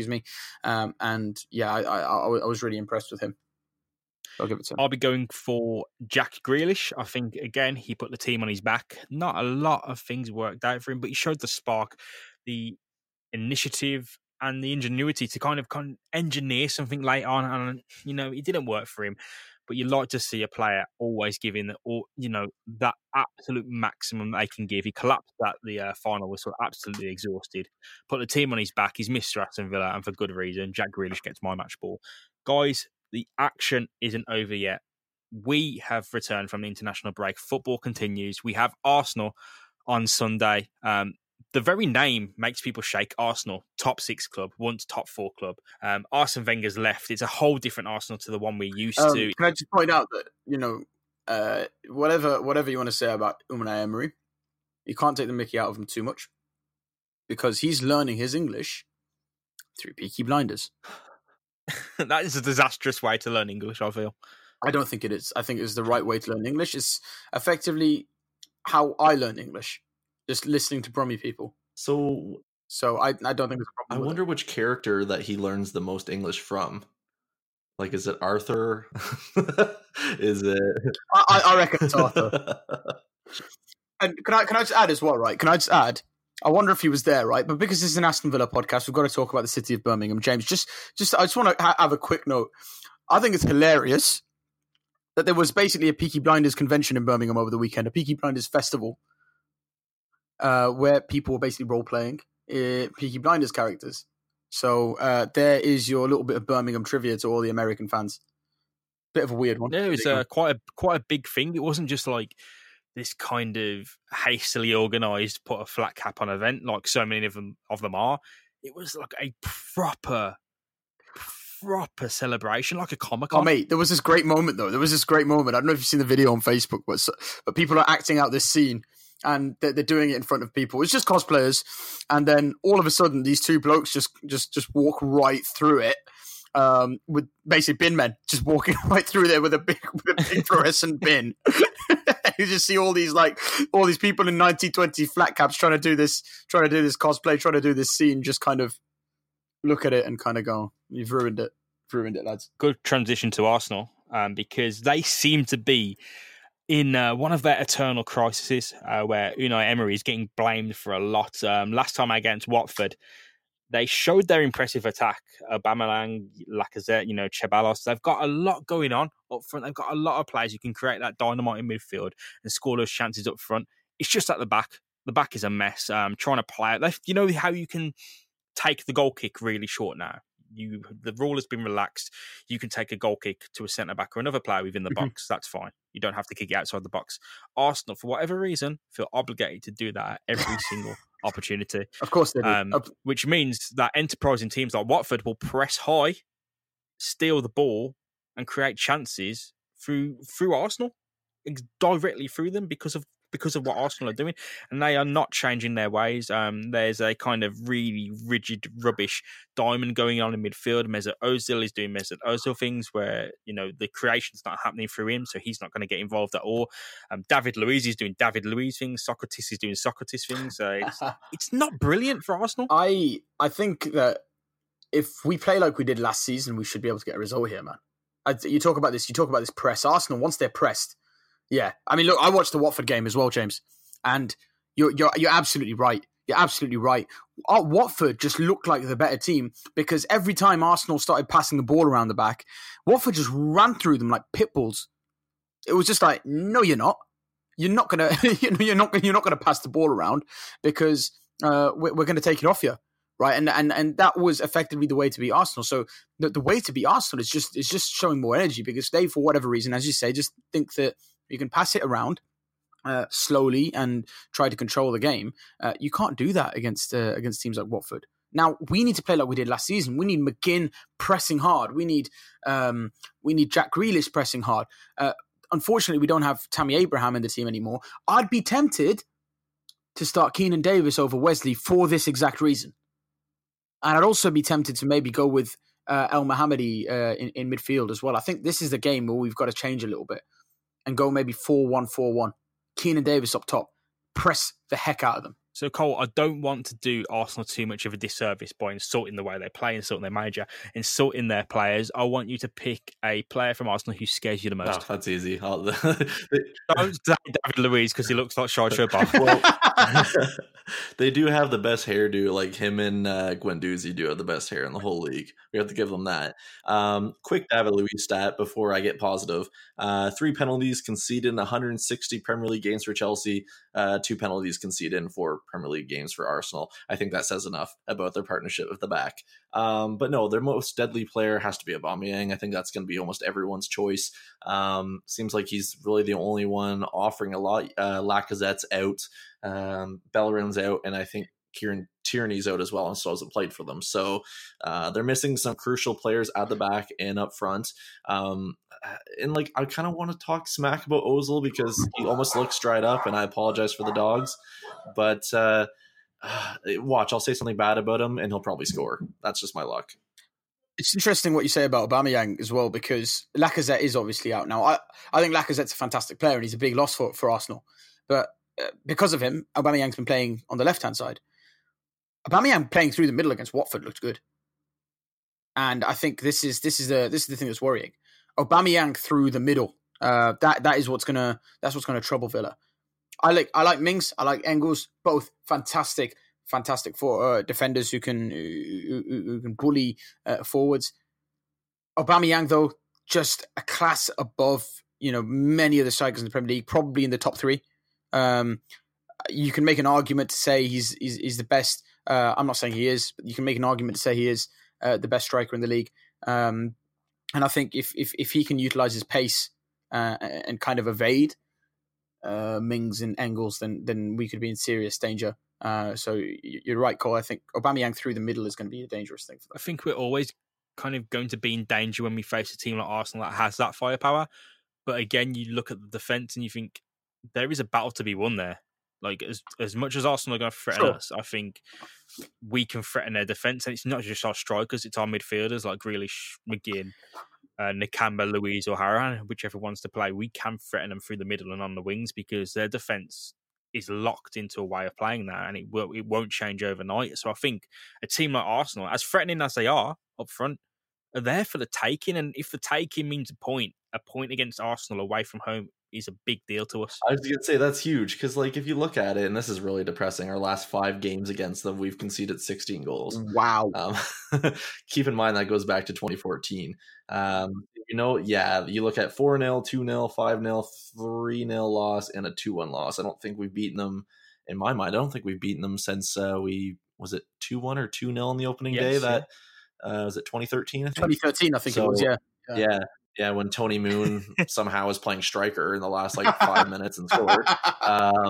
And yeah, I was really impressed with him. I'll give it to him. I'll be going for Jack Grealish. I think, again, he put the team on his back. Not a lot of things worked out for him, but he showed the spark, the initiative, and the ingenuity to kind of engineer something late on. And, it didn't work for him. But you like to see a player always giving that absolute maximum they can give. He collapsed at the final whistle, absolutely exhausted. Put the team on his back. He's Mr. Aston Villa, and for good reason. Jack Grealish gets my match ball. Guys, the action isn't over yet. We have returned from the international break. Football continues. We have Arsenal on Sunday. The very name makes people shake. Arsenal, top 6 club, once top 4 club. Arsene Wenger's left. It's a whole different Arsenal to the one we used to. Can I just point out that, whatever you want to say about Unai Emery, you can't take the mickey out of him too much, because he's learning his English through Peaky Blinders. That is a disastrous way to learn English, I feel. I don't think it is. I think it's the right way to learn English. It's effectively how I learn English, just listening to Brummy people. So I don't think there's a problem. I wonder which character that he learns the most English from. Like, is it Arthur? Is it? I reckon it's Arthur. And can I just add as well, right? Can I just add? I wonder if he was there, right? But because this is an Aston Villa podcast, we've got to talk about the city of Birmingham. James, I just want to have a quick note. I think it's hilarious that there was basically a Peaky Blinders convention in Birmingham over the weekend, a Peaky Blinders festival, where people were basically role-playing Peaky Blinders characters. So there is your little bit of Birmingham trivia to all the American fans. Bit of a weird one. Yeah, it was quite a big thing. It wasn't just like this kind of hastily organised, put a flat cap on event like so many of them are. It was like a proper celebration, like a Comic-Con. Oh, mate, there was this great moment, though. I don't know if you've seen the video on Facebook, but people are acting out this scene, and they're doing it in front of people. It's just cosplayers, and then all of a sudden, these two blokes just walk right through it, with basically bin men just walking right through there with a big fluorescent bin. You just see all these people in 1920 flat caps trying to do this cosplay, trying to do this scene, just kind of look at it and kind of go, "You've ruined it ruined it, lads. Good transition to Arsenal, because they seem to be in one of their eternal crises, where Unai Emery is getting blamed for a lot. Last time against Watford, they showed their impressive attack. Aubameyang, Lacazette, Ceballos. They've got a lot going on up front. They've got a lot of players who can create that dynamite in midfield and score those chances up front. It's just at the back. The back is a mess. Trying to play it. You know how you can take the goal kick really short now? The rule has been relaxed. You can take a goal kick to a centre back or another player within the box. That's fine. You don't have to kick it outside the box. Arsenal, for whatever reason, feel obligated to do that at every single opportunity. Of course they do. Which means that enterprising teams like Watford will press high, steal the ball, and create chances through Arsenal, directly through them because of what Arsenal are doing, and they are not changing their ways. There's a kind of really rigid, rubbish diamond going on in midfield. Mesut Ozil is doing Mesut Ozil things where the creation's not happening through him, so he's not going to get involved at all. David Luiz is doing David Luiz things. Socrates is doing Socrates things. So it's not brilliant for Arsenal. I think that if we play like we did last season, we should be able to get a result here, man. You talk about this press. Arsenal, once they're pressed. Yeah, I mean, look, I watched the Watford game as well, James, and you're absolutely right. You're absolutely right. Watford just looked like the better team because every time Arsenal started passing the ball around the back, Watford just ran through them like pit bulls. It was just like, no, you're not. You're not gonna, you're not gonna pass the ball around because we're going to take it off you, right? And that was effectively the way to beat Arsenal. So the way to beat Arsenal is just showing more energy because they, for whatever reason, as you say, just think that you can pass it around slowly and try to control the game. You can't do that against teams like Watford. Now, we need to play like we did last season. We need McGinn pressing hard. We need Jack Grealish pressing hard. Unfortunately, we don't have Tammy Abraham in the team anymore. I'd be tempted to start Keenan Davis over Wesley for this exact reason. And I'd also be tempted to maybe go with El Mohammadi in midfield as well. I think this is the game where we've got to change a little bit and go maybe 4-1-4-1. Keenan Davis up top. Press the heck out of them. So, Cole, I don't want to do Arsenal too much of a disservice by insulting the way they play, insulting their manager, insulting their players. I want you to pick a player from Arsenal who scares you the most. Oh, that's easy. Don't say David Luiz because he looks like Sideshow Bob. They do have the best hairdo. Like him and Guendouzi do have the best hair in the whole league. We have to give them that. Quick David Luiz stat before I get positive. 3 penalties conceded in 160 Premier League games for Chelsea. 2 penalties conceded in 4 Premier League games for Arsenal. I think that says enough about their partnership at the back. But no, their most deadly player has to be Aubameyang. I think that's going to be almost everyone's choice. Seems like he's really the only one offering a lot. Lacazette's out. Bellerin's out, and I think Kieran Tierney's out as well, and still hasn't played for them. So they're missing some crucial players at the back and up front. And like, I kind of want to talk smack about Ozil because he almost looks dried up, and I apologize for the dogs. But watch, I'll say something bad about him, and he'll probably score. That's just my luck. It's interesting what you say about Aubameyang as well, because Lacazette is obviously out now. I think Lacazette's a fantastic player, and he's a big loss for Arsenal. But because of him, Aubameyang's been playing on the left-hand side. Aubameyang playing through the middle against Watford looked good, and I think this is the thing that's worrying. Aubameyang through the middle, that's what's gonna trouble Villa. I like Mings, I like Engels, both fantastic for defenders who can bully forwards. Aubameyang though, just a class above many of the strikers in the Premier League, probably in the top 3. You can make an argument to say he's the best. I'm not saying he is, but you can make an argument to say he is the best striker in the league. And I think if he can utilize his pace and kind of evade Mings and Engels, then we could be in serious danger. So you're right, Cole. I think Aubameyang through the middle is going to be a dangerous thing for them. I think we're always kind of going to be in danger when we face a team like Arsenal that has that firepower. But again, you look at the defence and you think, there is a battle to be won there. Like, as much as Arsenal are going to threaten us, I think we can threaten their defence. And it's not just our strikers, it's our midfielders like Grealish, McGinn, Nakamba, Luiz or Haran, whichever wants to play. We can threaten them through the middle and on the wings because their defence is locked into a way of playing that, and it won't change overnight. So I think a team like Arsenal, as threatening as they are up front, are there for the taking. And if the taking means a point against Arsenal away from home is a big deal to us. I was going to say that's huge because, like, if you look at it, and this is really depressing, our last 5 games against them, we've conceded 16 goals. Wow. Keep in mind that goes back to 2014. You look at 4-0, 2-0, 5-0, 3-0 loss, and a 2-1 loss. I don't think we've beaten them, in my mind, I don't think we've beaten them since was it 2-1 or 2-0 on the opening day? That was it 2013, I think? 2013, I think it was, yeah. Yeah, when Tony Moon somehow was playing striker in the last 5 minutes and scored. I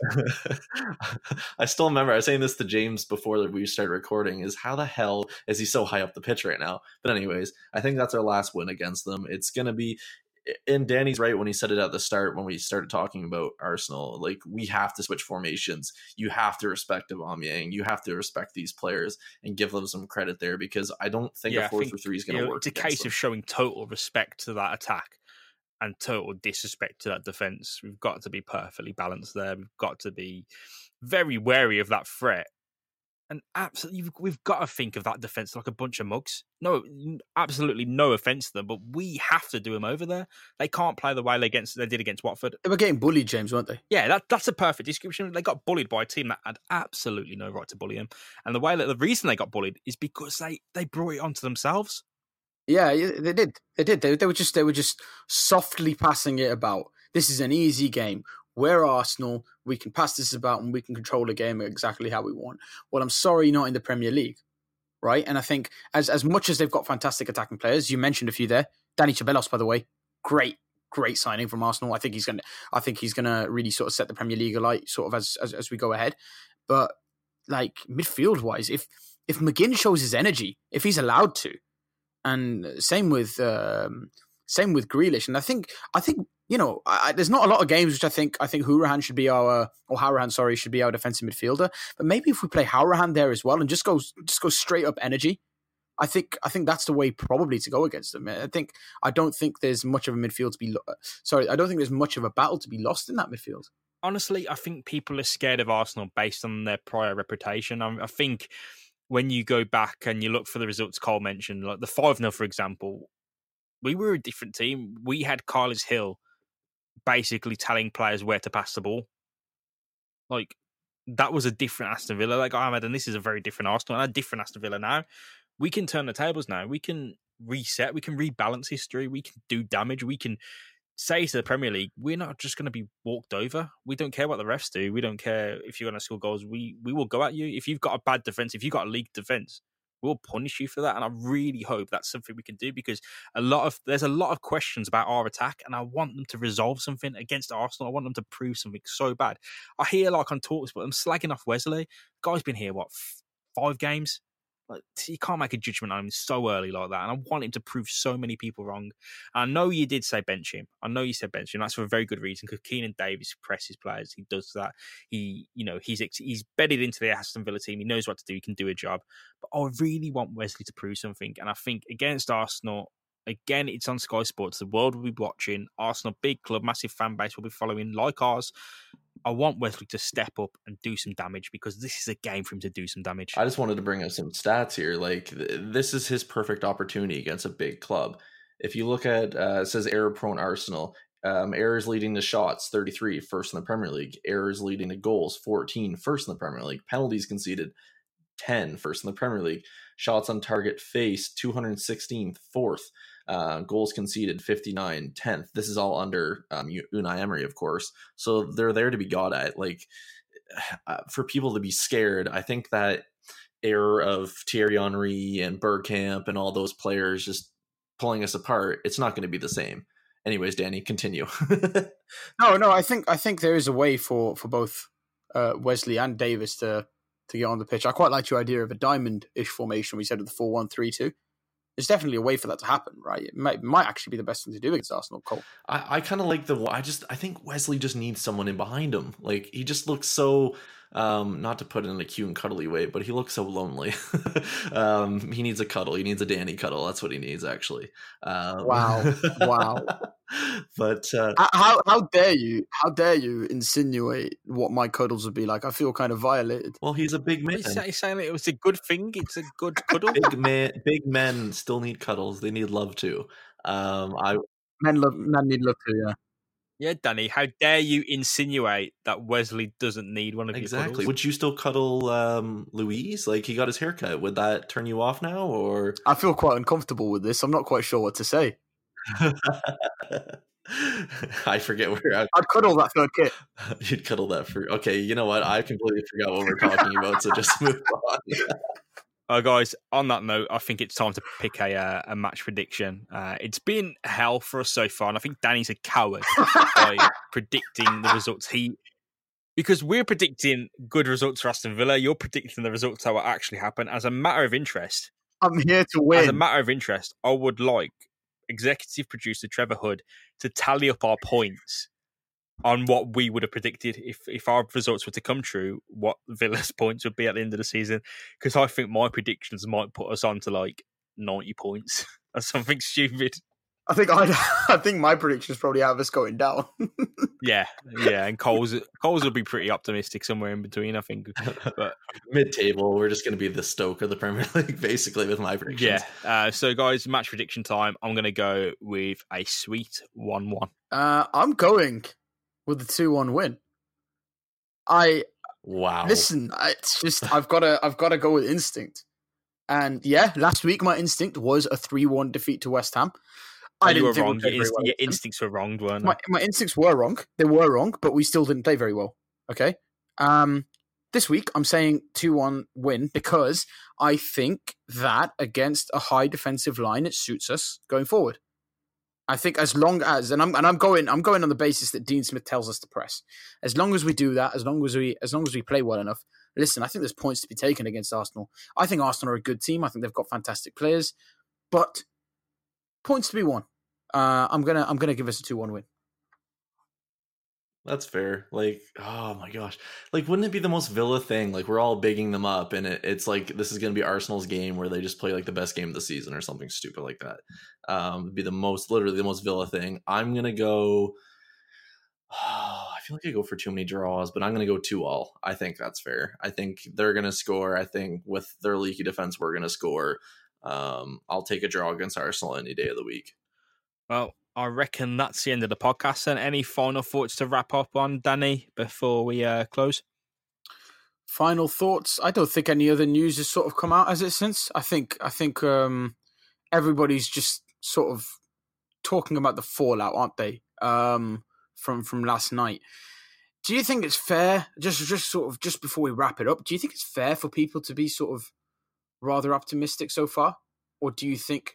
still remember, I was saying this to James before we started recording, is how the hell is he so high up the pitch right now? But anyways, I think that's our last win against them. It's going to be, and Danny's right when he said it at the start when we started talking about Arsenal, we have to switch formations. You have to respect Aubameyang. You have to respect these players and give them some credit there, because I don't think a 4-3-3 is going to work. It's a case of showing total respect to that attack and total disrespect to that defense. We've got to be perfectly balanced there. We've got to be very wary of that threat. And absolutely, we've got to think of that defense like a bunch of mugs. No, absolutely no offense to them, but we have to do them over there. They can't play the way they did against Watford. They were getting bullied, James, weren't they? Yeah, that's a perfect description. They got bullied by a team that had absolutely no right to bully them. And the reason they got bullied is because they brought it onto themselves. Yeah, they did. They were just softly passing it about. This is an easy game. We're Arsenal. We can pass this about and we can control the game exactly how we want. Well, I'm sorry, not in the Premier League, right? And I think as much as they've got fantastic attacking players, you mentioned a few there. Dani Ceballos, by the way, great signing from Arsenal. I think he's gonna really sort of set the Premier League alight, sort of as we go ahead. But midfield wise, if McGinn shows his energy, if he's allowed to, and same with Grealish, and I think. There's not a lot of games which I think Hourihane should be our defensive midfielder. But maybe if we play Hourihane there as well and just go straight up energy, I think that's the way probably to go against them. I don't think there's much of a midfield to be. I don't think there's much of a battle to be lost in that midfield. Honestly, I think people are scared of Arsenal based on their prior reputation. I think when you go back and you look for the results Cole mentioned, like the 5-0, for example, we were a different team. We had Carlos Hill basically telling players where to pass the ball. That was a different Aston Villa. Ahmed, and this is a very different Arsenal and a different Aston Villa now. We can turn the tables now. We can reset. We can rebalance history. We can do damage. We can say to the Premier League, we're not just going to be walked over. We don't care what the refs do. We don't care if you're going to score goals. We will go at you. If you've got a bad defense, if you've got a league defense, we'll punish you for that. And I really hope that's something we can do, because there's a lot of questions about our attack, and I want them to resolve something against Arsenal. I want them to prove something so bad. I hear on talks, but I'm slagging off Wesley. The guy's been here, 5 games? You can't make a judgment on him so early like that. And I want him to prove so many people wrong. And I know you did say bench him. That's for a very good reason, because Keenan Davis presses players. He does that. He's bedded into the Aston Villa team. He knows what to do. He can do a job. But I really want Wesley to prove something. And I think against Arsenal, again, it's on Sky Sports. The world will be watching. Arsenal, big club, massive fan base, will be following like ours. I want Wesley to step up and do some damage, because this is a game for him to do some damage. I just wanted to bring up some stats here. This is his perfect opportunity against a big club. If you look at, it says error-prone Arsenal. Errors leading to shots, 33, first in the Premier League. Errors leading to goals, 14, first in the Premier League. Penalties conceded, 10, first in the Premier League. Shots on target faced, 216, fourth. Goals conceded, 59, 10th. This is all under Unai Emery, of course. So they're there to be got at. For people to be scared, I think that error of Thierry Henry and Bergkamp and all those players just pulling us apart, it's not going to be the same. Anyways, Danny, continue. No, I think there is a way for both Wesley and Davis to get on the pitch. I quite like your idea of a diamond-ish formation. We said with the 4-1-3-2. There's definitely a way for that to happen, right? It might actually be the best thing to do against Arsenal, Cole. I kind of like I think Wesley just needs someone in behind him. He just looks so Not to put it in a cute and cuddly way, but he looks so lonely. He needs a cuddle. He needs a Danny cuddle. That's what he needs, actually. Wow. But how dare you? How dare you insinuate what my cuddles would be like? I feel kind of violated. well, he's a big man. He's saying it was a good thing. It's a good cuddle. Big men still need cuddles. They need love too. Men need love too. Yeah. Yeah, Danny, how dare you insinuate that Wesley doesn't need one of your cuddles? Would you still cuddle Louise? Like, he got his haircut. Would that turn you off now, or? I feel quite uncomfortable with this. I'm not quite sure what to say. I forget where I'd cuddle that third kit. You'd cuddle that for. Okay, you know what? I completely forgot what we're talking about, so just move on. Guys, on that note, I think it's time to pick a match prediction. It's been hell for us so far, and I think Danny's a coward by predicting the results. Because we're predicting good results for Aston Villa, you're predicting the results that will actually happen. As a matter of interest, I'm here to win. As a matter of interest, I would like executive producer Trevor Hood to tally up our points on what we would have predicted if our results were to come true, what Villa's points would be at the end of the season. Because I think my predictions might put us on to like 90 points or something stupid. I think my predictions probably have us going down. yeah, and Coles will be pretty optimistic somewhere in between, I think. But mid-table, we're just going to be the Stoke of the Premier League, basically, with my predictions. Yeah. So, guys, match prediction time. I'm going to go with a sweet 1-1. I'm going with the 2-1 win. Wow. Listen, it's just I've got to go with instinct. And yeah, last week my instinct was a 3-1 defeat to West Ham. You were wrong. Your instincts were wrong, weren't they? My instincts were wrong. They were wrong, but we still didn't play very well. Okay. This week I'm saying 2-1 win because I think that against a high defensive line it suits us going forward. I think as long as I'm going on the basis that Dean Smith tells us to press. As long as we do that, as long as we play well enough. Listen, I think there's points to be taken against Arsenal. I think Arsenal are a good team. I think they've got fantastic players, but points to be won. I'm gonna give us a 2-1 win. That's fair. Like, oh my gosh, like, wouldn't it be the most Villa thing? Like, we're all bigging them up, and it's like this is gonna be Arsenal's game where they just play like the best game of the season or something stupid like that. It'd be literally the most Villa thing. I'm gonna go. Oh, I feel like I go for too many draws, but I'm gonna go 2-2. I think that's fair. I think they're gonna score. I think with their leaky defense, we're gonna score. I'll take a draw against Arsenal any day of the week. Well, I reckon that's the end of the podcast. And any final thoughts to wrap up on, Danny, before we close? Final thoughts? I don't think any other news has sort of come out as it since. I think everybody's just sort of talking about the fallout, aren't they? From last night. Do you think it's fair? Just before we wrap it up, do you think it's fair for people to be sort of rather optimistic so far, or do you think?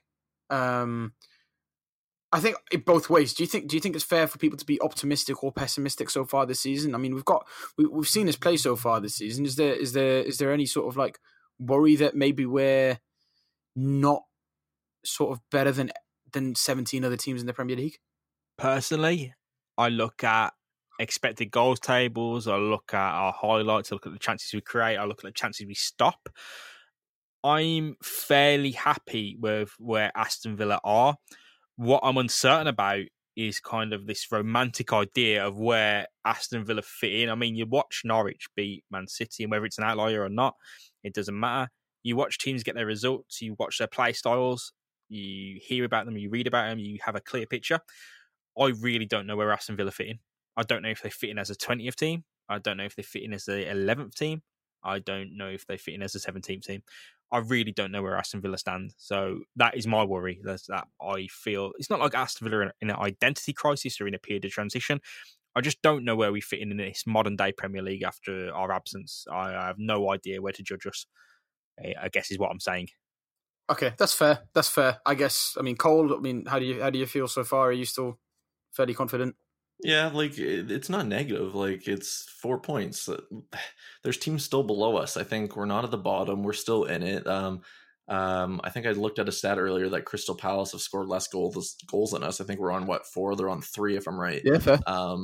I think it both ways. Do you think it's fair for people to be optimistic or pessimistic so far this season? I mean, we've seen us play so far this season. Is there any sort of like worry that maybe we're not sort of better than 17 other teams in the Premier League? Personally, I look at expected goals tables. I look at our highlights. I look at the chances we create. I look at the chances we stop. I'm fairly happy with where Aston Villa are. What I'm uncertain about is kind of this romantic idea of where Aston Villa fit in. I mean, you watch Norwich beat Man City, and whether it's an outlier or not, it doesn't matter. You watch teams get their results, you watch their play styles, you hear about them, you read about them, you have a clear picture. I really don't know where Aston Villa fit in. I don't know if they fit in as a 20th team. I don't know if they fit in as the 11th team. I don't know if they fit in as a 17th team. I really don't know where Aston Villa stand. So that is my worry. That's that I feel it's not like Aston Villa are in an identity crisis or in a period of transition. I just don't know where we fit in this modern day Premier League after our absence. I have no idea where to judge us, I guess is what I'm saying. Okay, that's fair. That's fair. I guess. I mean, Cole. I mean, how do you feel so far? Are you still fairly confident? Yeah, like, it's not negative. Like, it's 4 points. There's teams still below us. I think we're not at the bottom. We're still in it. I think I looked at a stat earlier that Crystal Palace have scored less goals than us. I think we're on 4? They're on 3, if I'm right. Yeah, fair.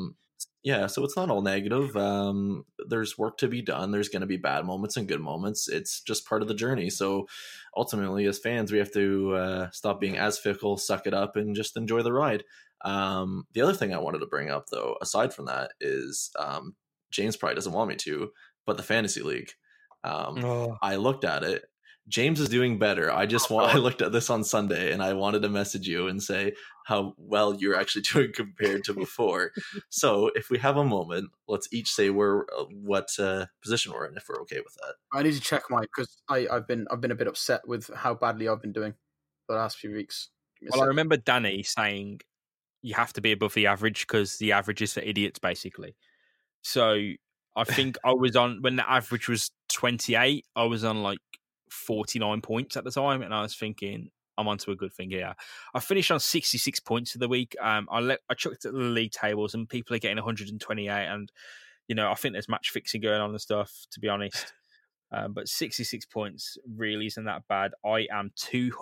so it's not all negative. There's work to be done. There's going to be bad moments and good moments. It's just part of the journey. So ultimately, as fans, we have to stop being as fickle, suck it up, and just enjoy the ride. The other thing I wanted to bring up, though, aside from that, is James probably doesn't want me to, but the fantasy league. I looked at it. James is doing better. I looked at this on Sunday and I wanted to message you and say how well you're actually doing compared to before. So if we have a moment, let's each say what position we're in, if we're okay with that. I need to check because I've been a bit upset with how badly I've been doing the last few weeks. Well, I remember Danny saying you have to be above the average because the average is for idiots, basically. So I think I was on, when the average was 28, I was on like 49 points at the time, and I was thinking I'm onto a good thing here. I finished on 66 points for the week. I chucked at the league tables, and people are getting 128, and I think there's match fixing going on and stuff, to be honest. But 66 points really isn't that bad. I am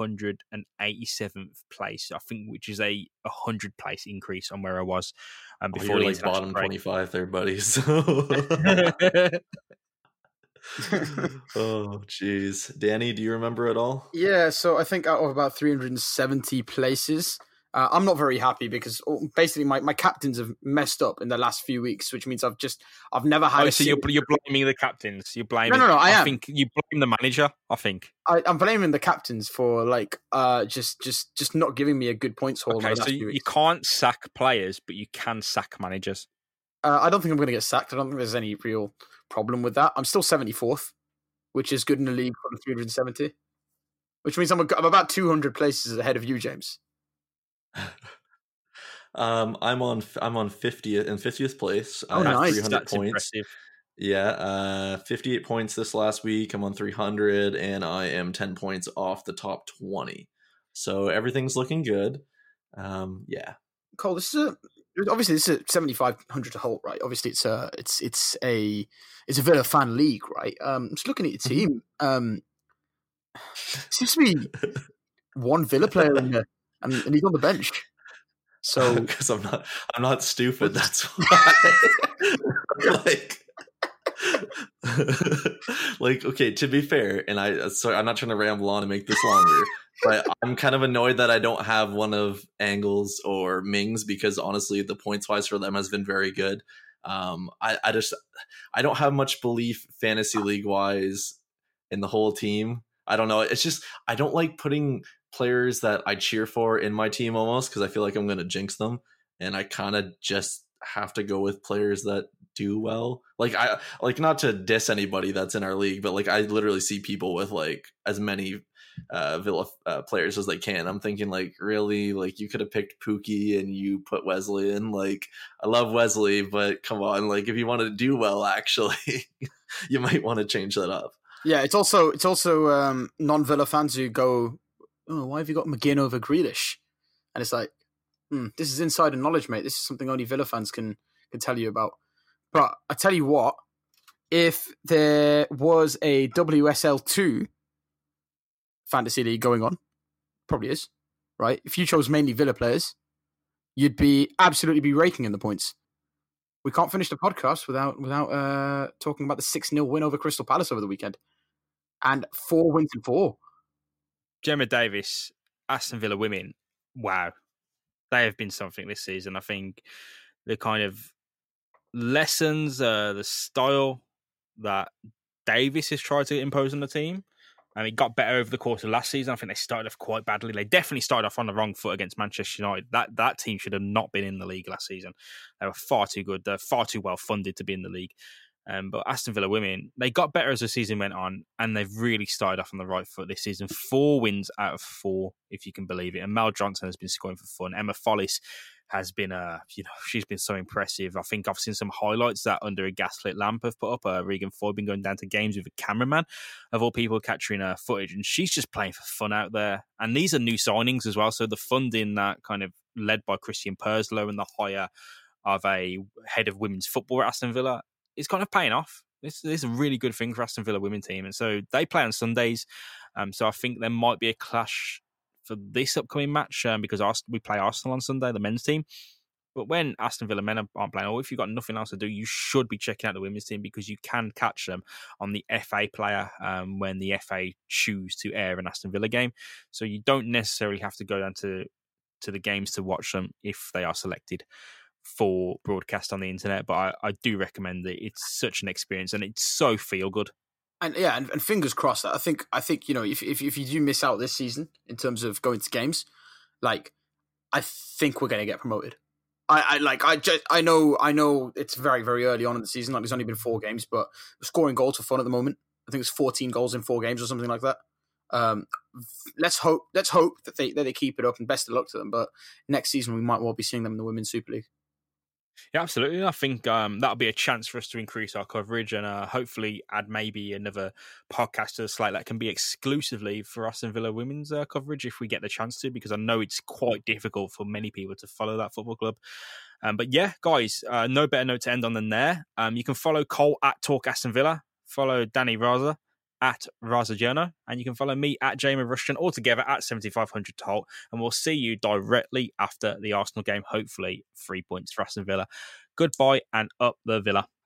287th place, I think, which is a 100 place increase on where I was before. You're like bottom break. 25 there, buddies. Oh, jeez. Danny, do you remember it all? Yeah, so I think out of about 370 places, I'm not very happy because basically my captains have messed up in the last few weeks, which means I've never had. Oh, so you're blaming the captains? You're blaming? No. I think you blame the manager. I think I'm blaming the captains for just not giving me a good points haul. Okay, so you can't sack players, but you can sack managers. I don't think I'm going to get sacked. I don't think there's any real problem with that. I'm still 74th, which is good in the league from 370, which means I'm about 200 places ahead of you, James. I'm on 50th in 50th place. Oh, I have nice. 300 That's points. Impressive. Yeah, 58 points this last week. I'm on 300, and I am 10 points off the top 20. So everything's looking good. Yeah. Cole, this is obviously this is a 7,500 to Holt, right? Obviously, it's a Villa fan league, right? Just looking at your team, seems to be one Villa player in there, and he's on the bench. So because I'm not stupid. That's why. Okay. To be fair, and I'm not trying to ramble on and make this longer. But I'm kind of annoyed that I don't have one of Angles or Mings because honestly, the points wise for them has been very good. I don't have much belief fantasy league wise in the whole team. I don't know. It's just I don't like putting players that I cheer for in my team almost because I feel like I'm going to jinx them, and I kind of just have to go with players that do well. I not to diss anybody that's in our league, but I literally see people with as many Villa players as they can. I'm thinking really you could have picked Pookie and you put Wesley in. I love Wesley, but come on, if you want to do well, actually, you might want to change that up. Yeah, it's also non-Villa fans who go, oh, why have you got McGinn over Grealish? And it's like, this is insider knowledge, mate. This is something only Villa fans can tell you about. But I tell you what, if there was a WSL2 fantasy league going on, probably is, right? If you chose mainly Villa players, you'd be absolutely be raking in the points. We can't finish the podcast without talking about the 6-0 win over Crystal Palace over the weekend. And 4 wins in 4. Gemma Davis, Aston Villa women, wow. They have been something this season. I think the kind of lessons, the style that Davis has tried to impose on the team, and it got better over the course of last season. I think they started off quite badly. They definitely started off on the wrong foot against Manchester United. That team should have not been in the league last season. They were far too good. They're far too well funded to be in the league. But Aston Villa women, they got better as the season went on, and they've really started off on the right foot this season. 4 wins out of 4, if you can believe it. And Mel Johnson has been scoring for fun. Emma Follis has been, she's been so impressive. I think I've seen some highlights that Under a Gaslit Lamp have put up. Regan Foy been going down to games with a cameraman, of all people, capturing her footage, and she's just playing for fun out there. And these are new signings as well, so the funding that kind of led by Christian Perslow and the hire of a head of women's football at Aston Villa is kind of paying off. This is a really good thing for Aston Villa women team, and so they play on Sundays. So I think there might be a clash for this upcoming match because we play Arsenal on Sunday, the men's team. But when Aston Villa men aren't playing, or if you've got nothing else to do, you should be checking out the women's team because you can catch them on the FA Player when the FA choose to air an Aston Villa game. So you don't necessarily have to go down to the games to watch them if they are selected for broadcast on the internet. But I do recommend it. It's such an experience and it's so feel good. And yeah, and fingers crossed. I think if you do miss out this season in terms of going to games, like I think we're going to get promoted. I know it's very, very early on in the season. Like there's only been 4 games, but we're scoring goals for fun at the moment. I think it's 14 goals in 4 games or something like that. Let's hope that they keep it up, and best of luck to them. But next season we might well be seeing them in the Women's Super League. Yeah, absolutely. I think that'll be a chance for us to increase our coverage and hopefully add maybe another podcast to the slate that can be exclusively for Aston Villa women's coverage if we get the chance to, because I know it's quite difficult for many people to follow that football club. But yeah, guys, no better note to end on than there. You can follow Cole at Talk Aston Villa, follow Danny Raza at Raza Journo, and you can follow me at Jamie Rushton, all together at 7500 to Holt, and we'll see you directly after the Arsenal game, hopefully 3 points for Aston Villa. Goodbye and up the Villa.